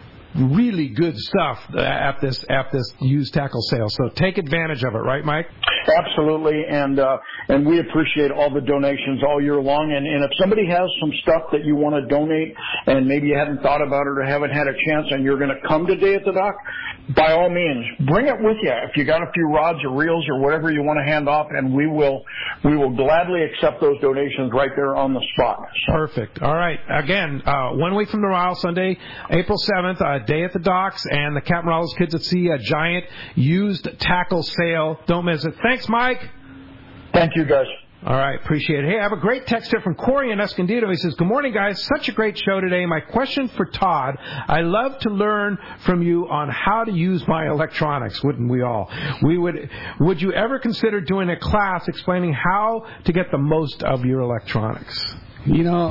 really good stuff at this at this used tackle sale. So take advantage of it, right, Mike? Absolutely, and uh, and we appreciate all the donations all year long. And, and if somebody has some stuff that you want to donate, and maybe you haven't thought about it or haven't had a chance, and you're going to come to Day at the Dock, by all means, bring it with you. If you got a few rods or reels or whatever you want to hand off, and we will we will gladly accept those donations right there on the spot. So. Perfect. All right. Again, uh, one week from tomorrow, Sunday, April seventh, uh, Day at the Docks, and the Captain Rollo's Kids at Sea, a giant used tackle sale. Don't miss it. Thanks, Mike. Thank you, guys. All right, appreciate it. Hey, I have a great text here from Corey in Escondido. He says, good morning, guys. Such a great show today. My question for Todd, I love to learn from you on how to use my electronics, wouldn't we all? We would. Would you ever consider doing a class explaining how to get the most of your electronics? You know,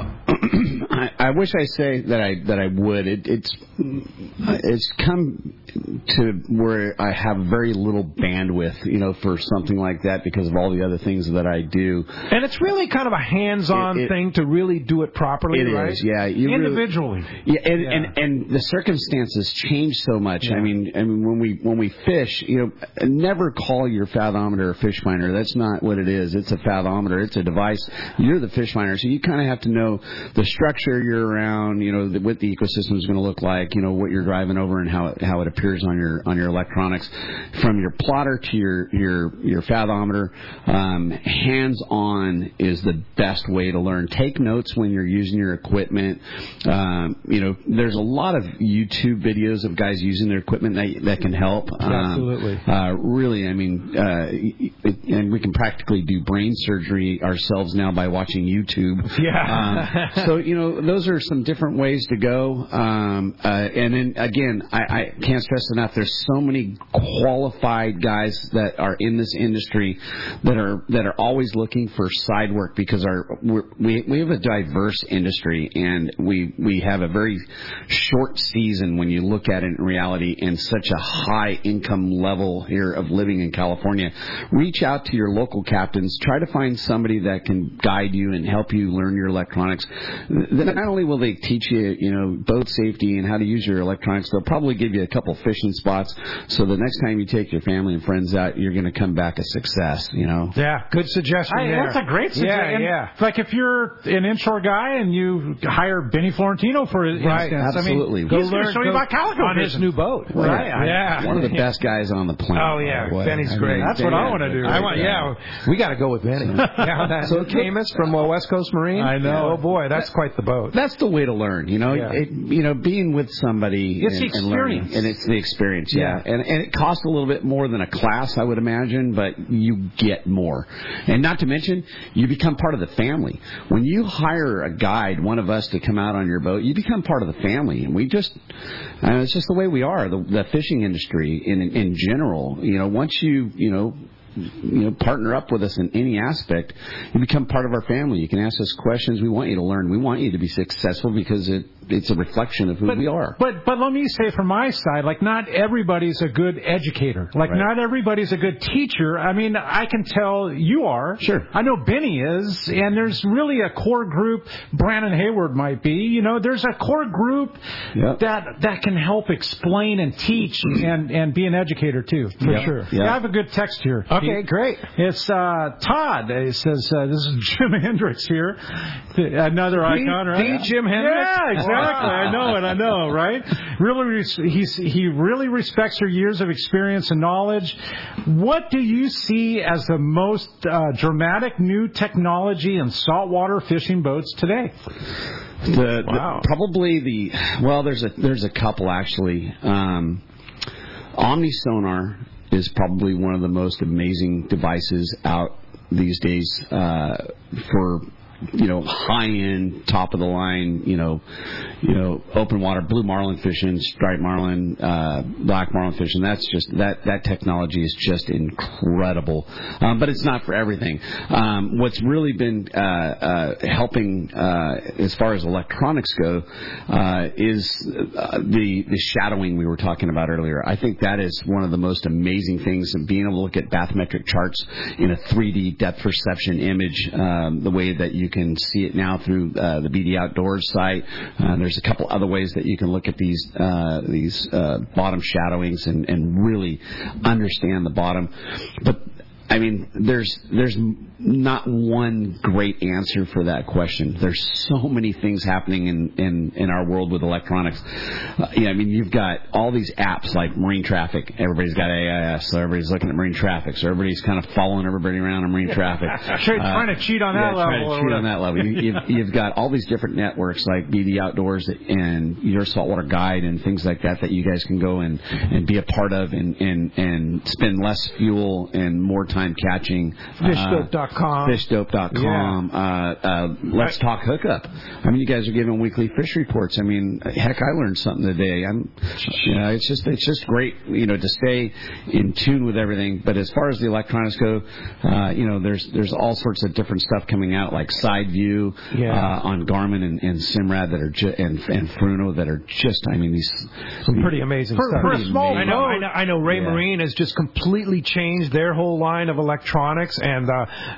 I, I wish I say that I that I would. It, it's it's come to where I have very little bandwidth, you know, for something like that because of all the other things that I do. And it's really kind of a hands-on it, it, thing to really do it properly, it right? It is, yeah. You individually. Really, yeah, and, yeah. And, and the circumstances change so much. Yeah. I mean, I mean, when we when we fish, you know, never call your fathometer a fish finder. That's not what it is. It's a fathometer. It's a device. You're the fish finder, so you kind of of have to know the structure you're around, you know, the, what the ecosystem is going to look like, you know, what you're driving over and how it, how it appears on your on your electronics, from your plotter to your your your fathometer. Um, hands-on is the best way to learn. Take notes when you're using your equipment. Um, you know, there's a lot of YouTube videos of guys using their equipment that that can help. Um, Absolutely. Uh, really, I mean, uh, it, and we can practically do brain surgery ourselves now by watching YouTube. Yeah. um, so, you know, those are some different ways to go. Um, uh, and then, again, I, I can't stress enough, there's so many qualified guys that are in this industry that are that are always looking for side work, because our we're, we we have a diverse industry, and we we have a very short season when you look at it in reality, and such a high income level here of living in California. Reach out to your local captains. Try to find somebody that can guide you and help you learn your electronics. Then not only will they teach you, you know, boat safety and how to use your electronics, they'll probably give you a couple fishing spots, so the next time you take your family and friends out, you're going to come back a success, you know. Yeah, good suggestion I, there. That's a great suggestion. Yeah, yeah. Like if you're an inshore guy and you hire Benny Florentino, for instance, Right, absolutely. I mean, Go he's going to learn- show you go about calico on his fishing. new boat. Well, Right. Yeah. One of the best guys on the planet. Oh, yeah. by the way. Benny's I mean, great. That's what I want to do. I want, yeah, we got to go with Benny. Yeah, that So- Camus from uh, West Coast Marine. I know. Oh boy, that's quite the boat. That's the way to learn, you know. Yeah. It, you know, being with somebody It's and, the and learning, experience. and it's the experience, yeah. Yeah. And and it costs a little bit more than a class, I would imagine, but you get more. And not to mention, you become part of the family. When you hire a guide, one of us, to come out on your boat, you become part of the family. And we just, uh, it's just the way we are. The, the fishing industry in in general, you know, once you you know. you know, partner up with us in any aspect, you become part of our family. You can ask us questions. We want you to learn. We want you to be successful, because it it's a reflection of who but, we are. But but let me say from my side, like, not everybody's a good educator. Like, Right. not everybody's a good teacher. I mean, I can tell you are. Sure. I know Benny is, and there's really a core group. Brandon Hayward might be. You know, there's a core group Yep. that that can help explain and teach and and be an educator too, for Yep. sure. Yep. Yeah, I have a good text here. Okay, Pete. great. It's uh, Todd. It says uh, this is Jim Hendricks here, another icon, right? the Jim Hendricks? Yeah, exactly. I know it. I know, right? Really, res- he's he really respects your years of experience and knowledge. What do you see as the most uh, dramatic new technology in saltwater fishing boats today? The, Wow. the probably the well, there's a there's a couple actually. Um, Omnisonar is probably one of the most amazing devices out these days uh, for, you know, high-end, top-of-the-line, you know, you know, open water, blue marlin fishing, striped marlin, uh, black marlin fishing. That's just that that technology is just incredible. Um, but it's not for everything. Um, what's really been uh, uh, helping uh, as far as electronics go uh, is uh, the the shadowing we were talking about earlier. I think that is one of the most amazing things, of being able to look at bathymetric charts in a three D depth perception image, um, the way that you can see it now through uh, the B D Outdoors site. Uh, there's a couple other ways that you can look at these uh, these uh, bottom shadowings and, and really understand the bottom. But I mean, there's there's not one great answer for that question. There's so many things happening in, in, in our world with electronics. Uh, yeah, I mean, you've got all these apps like Marine Traffic. Everybody's got A I S, so everybody's looking at Marine Traffic. So everybody's kind of following everybody around on Marine Traffic. Sure, Uh, trying to cheat on yeah, that level. trying to or cheat on whatever. that level. You, you've, you've got all these different networks like B D Outdoors and Your Saltwater Guide and things like that that you guys can go and, and be a part of and, and, and spend less fuel and more time catching. fish dope dot com. fish dope dot com. Uh, uh, Let's Talk Hookup. I mean, you guys are giving weekly fish reports. I mean, heck, I learned something today. I'm, you know, it's just it's just great, you know, to stay in tune with everything. But as far as the electronics go, uh, you know, there's there's all sorts of different stuff coming out, like Side View Yeah. uh, on Garmin and, and Simrad that are ju- and and Fruno that are just, I mean, these Some pretty amazing For- stuff. for a small I know, boat. I know, I know Ray Yeah. Marine has just completely changed their whole line of electronics, and uh,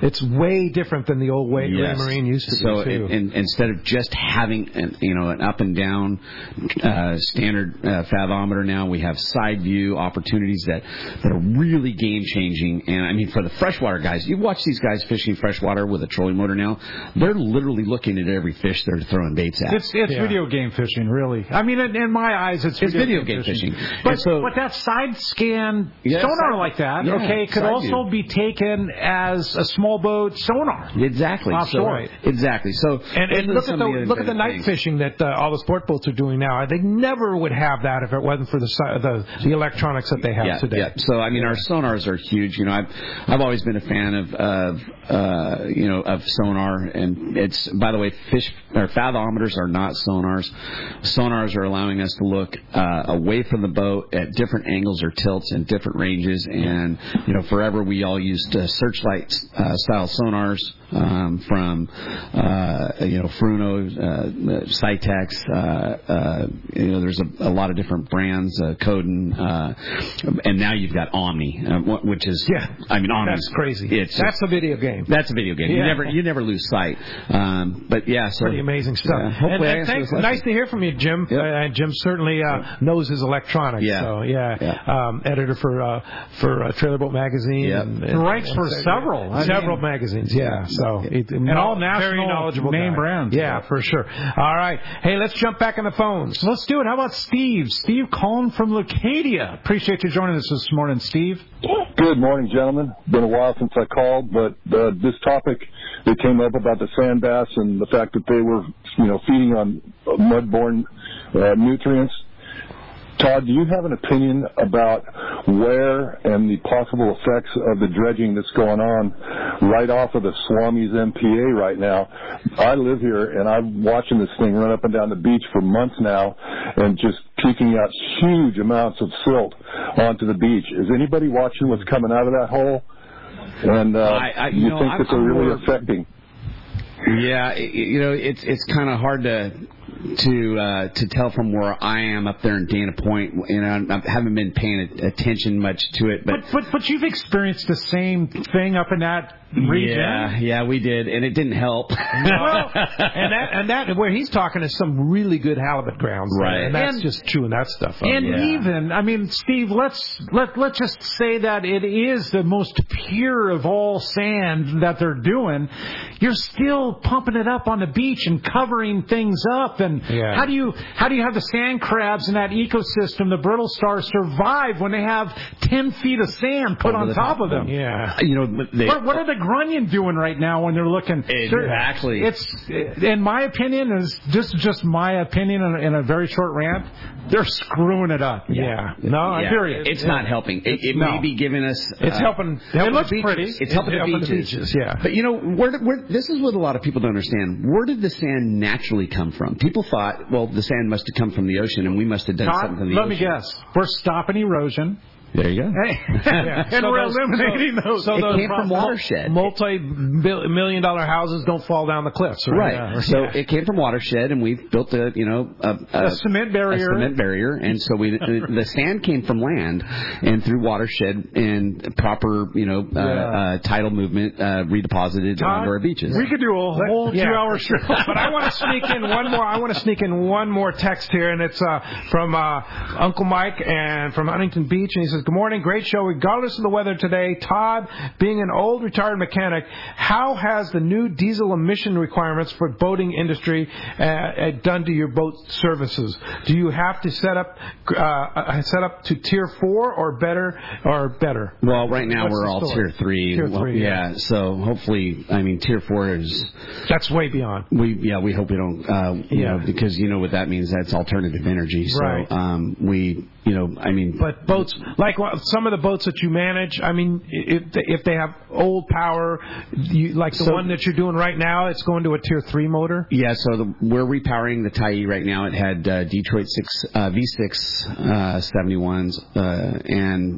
it's way different than the old way yes. Marine used to so be, too. So in, instead of just having, an, you know, an up and down uh, standard uh, fathometer now, we have side view opportunities that, that are really game-changing. And, I mean, for the freshwater guys, you watch these guys fishing freshwater with a trolling motor now, they're literally looking at every fish they're throwing baits at. It's, it's yeah. video game fishing, really. I mean, in, in my eyes, it's, it's video, video game fishing. fishing. But, so, but that side scan yeah, sonar side, like that, yeah, okay, could also view. be taken as a small boat sonar. Exactly. Offshore. So, right. Exactly. So, and, and look at the look at the night things. fishing that uh, all the sport boats are doing now. They never would have that if it wasn't for the the, the electronics that they have yeah, today. Yeah. So I mean, our sonars are huge. You know, I've I've always been a fan of of uh, you know of sonar, and it's by the way, fish or fathometers are not sonars. Sonars are allowing us to look uh, away from the boat at different angles or tilts and different ranges. And you know, forever we all used uh, searchlight uh, style sonars um, from uh, you know Fruno, uh, Cytex. Uh, uh, you know, there's a, a lot of different brands, uh, Coden, uh, and now you've got Omni, uh, which is yeah. I mean, Omni. That's crazy. It's that's a video game. That's a video game. Yeah. You never you never lose sight. Um, but yeah, so pretty amazing stuff. Uh, hopefully, and, and thanks, nice to hear from you, Jim. Yep. Uh, Jim certainly uh, knows his electronics. Yeah. So yeah, yeah. Um, editor for uh, for uh, Trailer Boat Magazine. Yep. And, and writes for several, I several mean, magazines. Yeah. So it, and all national, very knowledgeable name guy. brands. Yeah, for sure. All right. Hey, let's jump back on the phones. Let's do it. How about Steve? Steve calling from Leucadia. Appreciate you joining us this morning, Steve. Good morning, gentlemen. Been a while since I called, but uh, this topic that came up about the sand bass and the fact that they were, you know, feeding on mud-borne uh, nutrients. Todd, do you have an opinion about where and the possible effects of the dredging that's going on right off of the Swami's M P A right now? I live here, and I'm watching this thing run up and down the beach for months now and just peeking out huge amounts of silt onto the beach. Is anybody watching what's coming out of that hole? And uh, I, I, do you know, think I'm, that they're I'm really more, affecting? Yeah, it, you know, it's it's kind of hard to to uh, to tell from where I am up there in Dana Point. You know, I haven't been paying attention much to it, but but but, but you've experienced the same thing up in that region. Yeah, yeah, we did, and it didn't help. Well, and that and that where he's talking is some really good halibut grounds, right? And that's and, just chewing that stuff up. And yeah. even, I mean, Steve, let's let let's just say that it is the most pure of all sand that they're doing. You're still pumping it up on the beach and covering things up, and yeah. how do you how do you have the sand crabs in that ecosystem, the brittle stars, survive when they have ten feet of sand put on top of them? Yeah, you know, they, what, what are the grunion doing right now when they're looking? Exactly. It's, in my opinion, is this is just my opinion in a, in a very short rant. They're screwing it up. Yeah. yeah. No, yeah. period. It's yeah. not helping. It, it no. may be giving us. It's uh, helping. helping it looks the pretty. It's, it's helping, helping the, beaches. the beaches. Yeah. But you know, where, where this is what a lot of people don't understand. Where did the sand naturally come from? People thought, well, the sand must have come from the ocean, and we must have done Todd, something from the let ocean. me guess. We're stopping erosion. There you go. Hey. yeah. and so we're those, eliminating so, those. So it those came from watershed. Multi-million dollar houses don't fall down the cliffs, right? Right. Yeah. So yeah. it came from watershed, and we've built a, you know, a, a, a cement barrier. A cement barrier, and so we the sand came from land and through watershed and proper, you know, uh, yeah. uh, tidal movement uh, redeposited Todd, onto our beaches. We could do a whole yeah. two-hour show. But I want to sneak in one more. I want to sneak in one more text here, and it's uh, from uh, Uncle Mike and from Huntington Beach, and he says, "Good morning, great show. Regardless of the weather today, Todd, being an old retired mechanic, how has the new diesel emission requirements for boating industry uh, uh, done to your boat services? Do you have to set up uh, set up to tier four or better or better?" Well, right now What's we're all story? tier three. Tier well, three, yeah. yeah. So hopefully, I mean, tier four is that's way beyond. We yeah, we hope we don't. Uh, you yeah, know, because you know what that means. That's alternative energy. So right. um, we, you know, I mean, but boats like some of the boats that you manage. I mean, if they, if they have old power, you, like the so, one that you're doing right now, it's going to a tier three motor. Yeah, so the, we're repowering the Tyee right now. It had uh, Detroit six uh, V six uh, seventy-ones, uh, and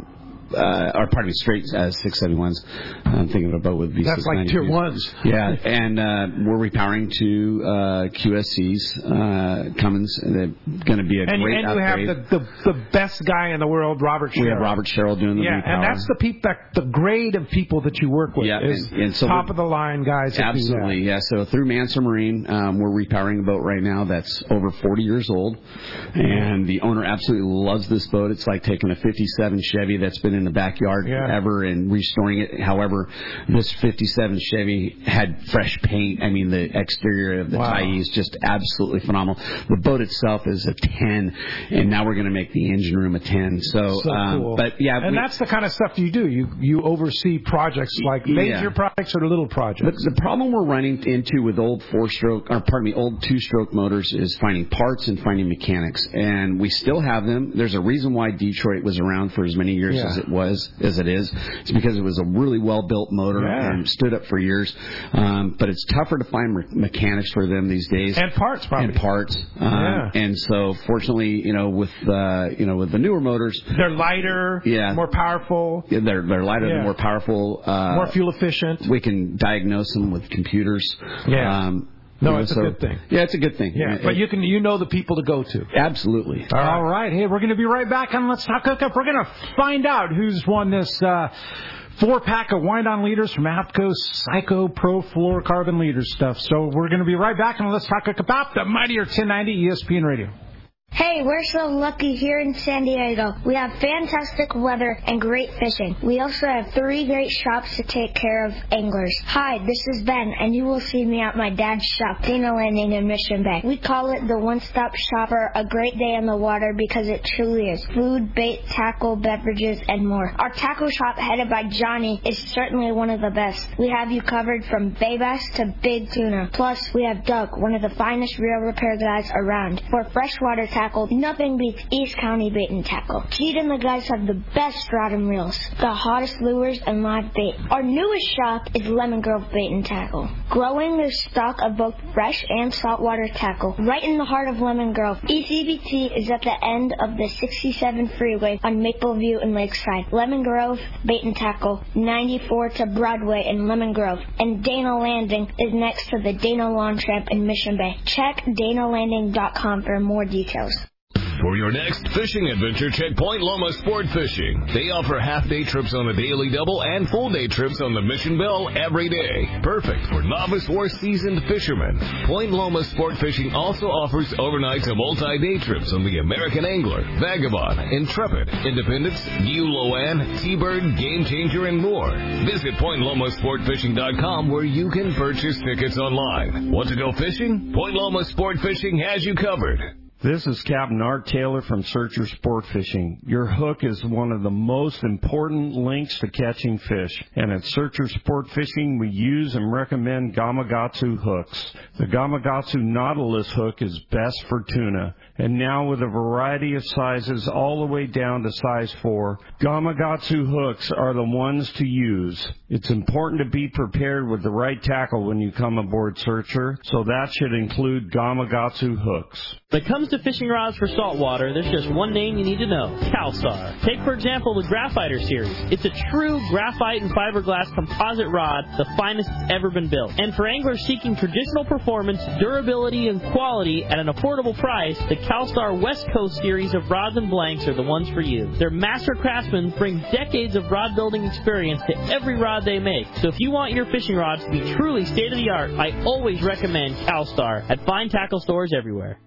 uh, or pardon me, straight uh, six seventy-ones. I'm thinking of a boat with V six ninety. That's like tier ones. Yeah, and uh, we're repowering to uh, Q S Cs, uh, Cummins. They're going to be a and, great and upgrade. you have the, the, the best guy in the world, Robert Sherrill. We have Robert Sherrill doing the yeah, repower. and that's the peop- that, the grade of people that you work with. Yeah, is and, and so top of the line guys. That absolutely, do that. yeah. So through Manser Marine, um, we're repowering a boat right now that's over forty years old, and the owner absolutely loves this boat. It's like taking a fifty-seven Chevy that's been in the backyard yeah. forever and restoring it. However, this fifty-seven Chevy had fresh paint. I mean, the exterior of the wow. Tyee is just absolutely phenomenal. The boat itself is a ten, and now we're going to make the engine room a ten. So, so um, cool. but yeah, and we, that's the kind of stuff you do. You you oversee projects like major yeah. projects or little projects. But the problem we're running into with old four-stroke, or pardon me, old two-stroke motors is finding parts and finding mechanics, and we still have them. There's a reason why Detroit was around for as many years yeah. as it was, as it is. It's because it was a really well-built motor yeah. and stood up for years. Um, but it's tougher to find me- mechanics for them these days. And parts, probably. And parts. Um, yeah. And so, fortunately, you know, with uh, you know, with the newer motors, they're lighter, yeah. more powerful. Yeah, they're they're lighter, yeah. they're more powerful, uh, more fuel efficient. We can diagnose them with computers. Yeah. Um, No, you know, it's so, a good thing. Yeah, it's a good thing. Yeah, it, but you can you know the people to go to. Absolutely. All right. All right. Hey, we're going to be right back on Let's Talk Hookup. We're going to find out who's won this uh, four-pack of wind-on leaders from APCO Psycho Pro Fluorocarbon Leader stuff. So we're going to be right back on Let's Talk Hookup out the Mightier ten ninety E S P N Radio. Hey, we're so lucky here in San Diego. We have fantastic weather and great fishing. We also have three great shops to take care of anglers. Hi, this is Ben, and you will see me at my dad's shop, Dana Landing in Mission Bay. We call it the one-stop shop for a great day on the water because it truly is. Food, bait, tackle, beverages, and more. Our tackle shop, headed by Johnny, is certainly one of the best. We have you covered from bay bass to big tuna. Plus, we have Doug, one of the finest reel repair guys around. For freshwater tackle, nothing beats East County Bait and Tackle. Gene and the guys have the best rod and reels, the hottest lures and live bait. Our newest shop is Lemon Grove Bait and Tackle, growing their stock of both fresh and saltwater tackle right in the heart of Lemon Grove. E C B T is at the end of the sixty-seven freeway on Mapleview and Lakeside. Lemon Grove Bait and Tackle, ninety-four to Broadway in Lemon Grove, and Dana Landing is next to the Dana Lawn Tramp in Mission Bay. Check dana landing dot com for more details. For your next fishing adventure, check Point Loma Sport Fishing. They offer half-day trips on the Daily Double and full-day trips on the Mission Bell every day. Perfect for novice or seasoned fishermen. Point Loma Sport Fishing also offers overnight to multi-day trips on the American Angler, Vagabond, Intrepid, Independence, Uloan, T-Bird, Game Changer, and more. Visit point loma sport fishing dot com where you can purchase tickets online. Want to go fishing? Point Loma Sport Fishing has you covered. This is Captain Art Taylor from Searcher Sport Fishing. Your hook is one of the most important links to catching fish. And at Searcher Sport Fishing, we use and recommend Gamakatsu hooks. The Gamakatsu Nautilus hook is best for tuna. And now with a variety of sizes all the way down to size four, Gamakatsu hooks are the ones to use. It's important to be prepared with the right tackle when you come aboard Searcher, so that should include Gamakatsu hooks. When it comes to fishing rods for saltwater, there's just one name you need to know, CalStar. Take, for example, the Graphiter series. It's a true graphite and fiberglass composite rod, the finest ever been built. And for anglers seeking traditional performance, durability, and quality at an affordable price, the CalStar West Coast series of rods and blanks are the ones for you. Their master craftsmen bring decades of rod building experience to every rod they make. So if you want your fishing rods to be truly state-of-the-art, I always recommend CalStar at fine tackle stores everywhere.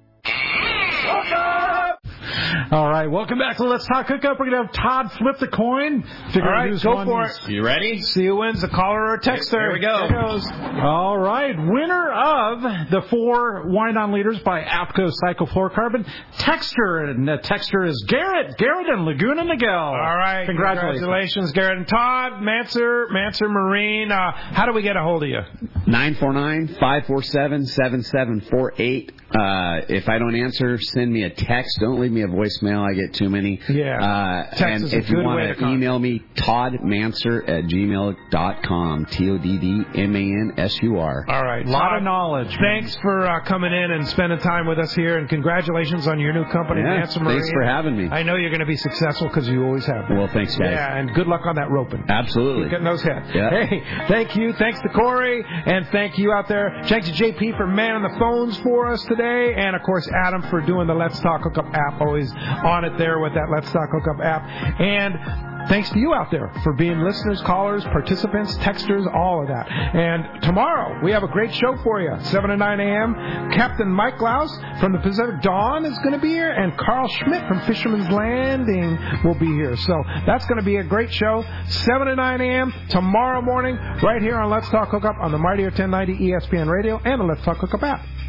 All right, welcome back to Let's Talk Hookup. We're going to have Todd flip the coin. Figure All right, who's go won for these. it. You ready? See who wins, the caller or texter. Here we go. Here goes. All right, winner of the four wind-on leaders by APCO Psycho Fluorocarbon, texter, and the texter is Garrett. Garrett and Laguna Niguel. All right, congratulations, congratulations Garrett and Todd. Manser, Manser Marine. Uh, how do we get a hold of you? nine four nine, five four seven, seven seven four eight. Uh, if I don't answer, send me a text. Don't leave me a voicemail. I get too many. Yeah. Uh, text and is a if you good way want to to contact. email me, Todd Manser at gmail dot com. T O D D M A N S U R. All right. A lot Todd, of knowledge. Thanks for uh, coming in and spending time with us here, and congratulations on your new company, Yeah, Manser Marine. thanks for having me. I know you're going to be successful because you always have been. Well, thanks, guys. Yeah, and good luck on that roping. Absolutely. Keep getting those hits. Yeah. Hey, thank you. Thanks to Corey, and thank you out there. Thanks to J P for manning the phones for us today, and of course Adam for doing the Let's Talk Hookup app. Always on it there with that Let's Talk Hookup app. And thanks to you out there for being listeners, callers, participants, texters, all of that. And tomorrow we have a great show for you, seven to nine a.m. Captain Mike Klaus from the Pacific Dawn is going to be here, and Carl Schmidt from Fisherman's Landing will be here. So that's going to be a great show, seven to nine a.m. tomorrow morning, right here on Let's Talk Hookup on the Mightier ten ninety E S P N Radio and the Let's Talk Hookup app.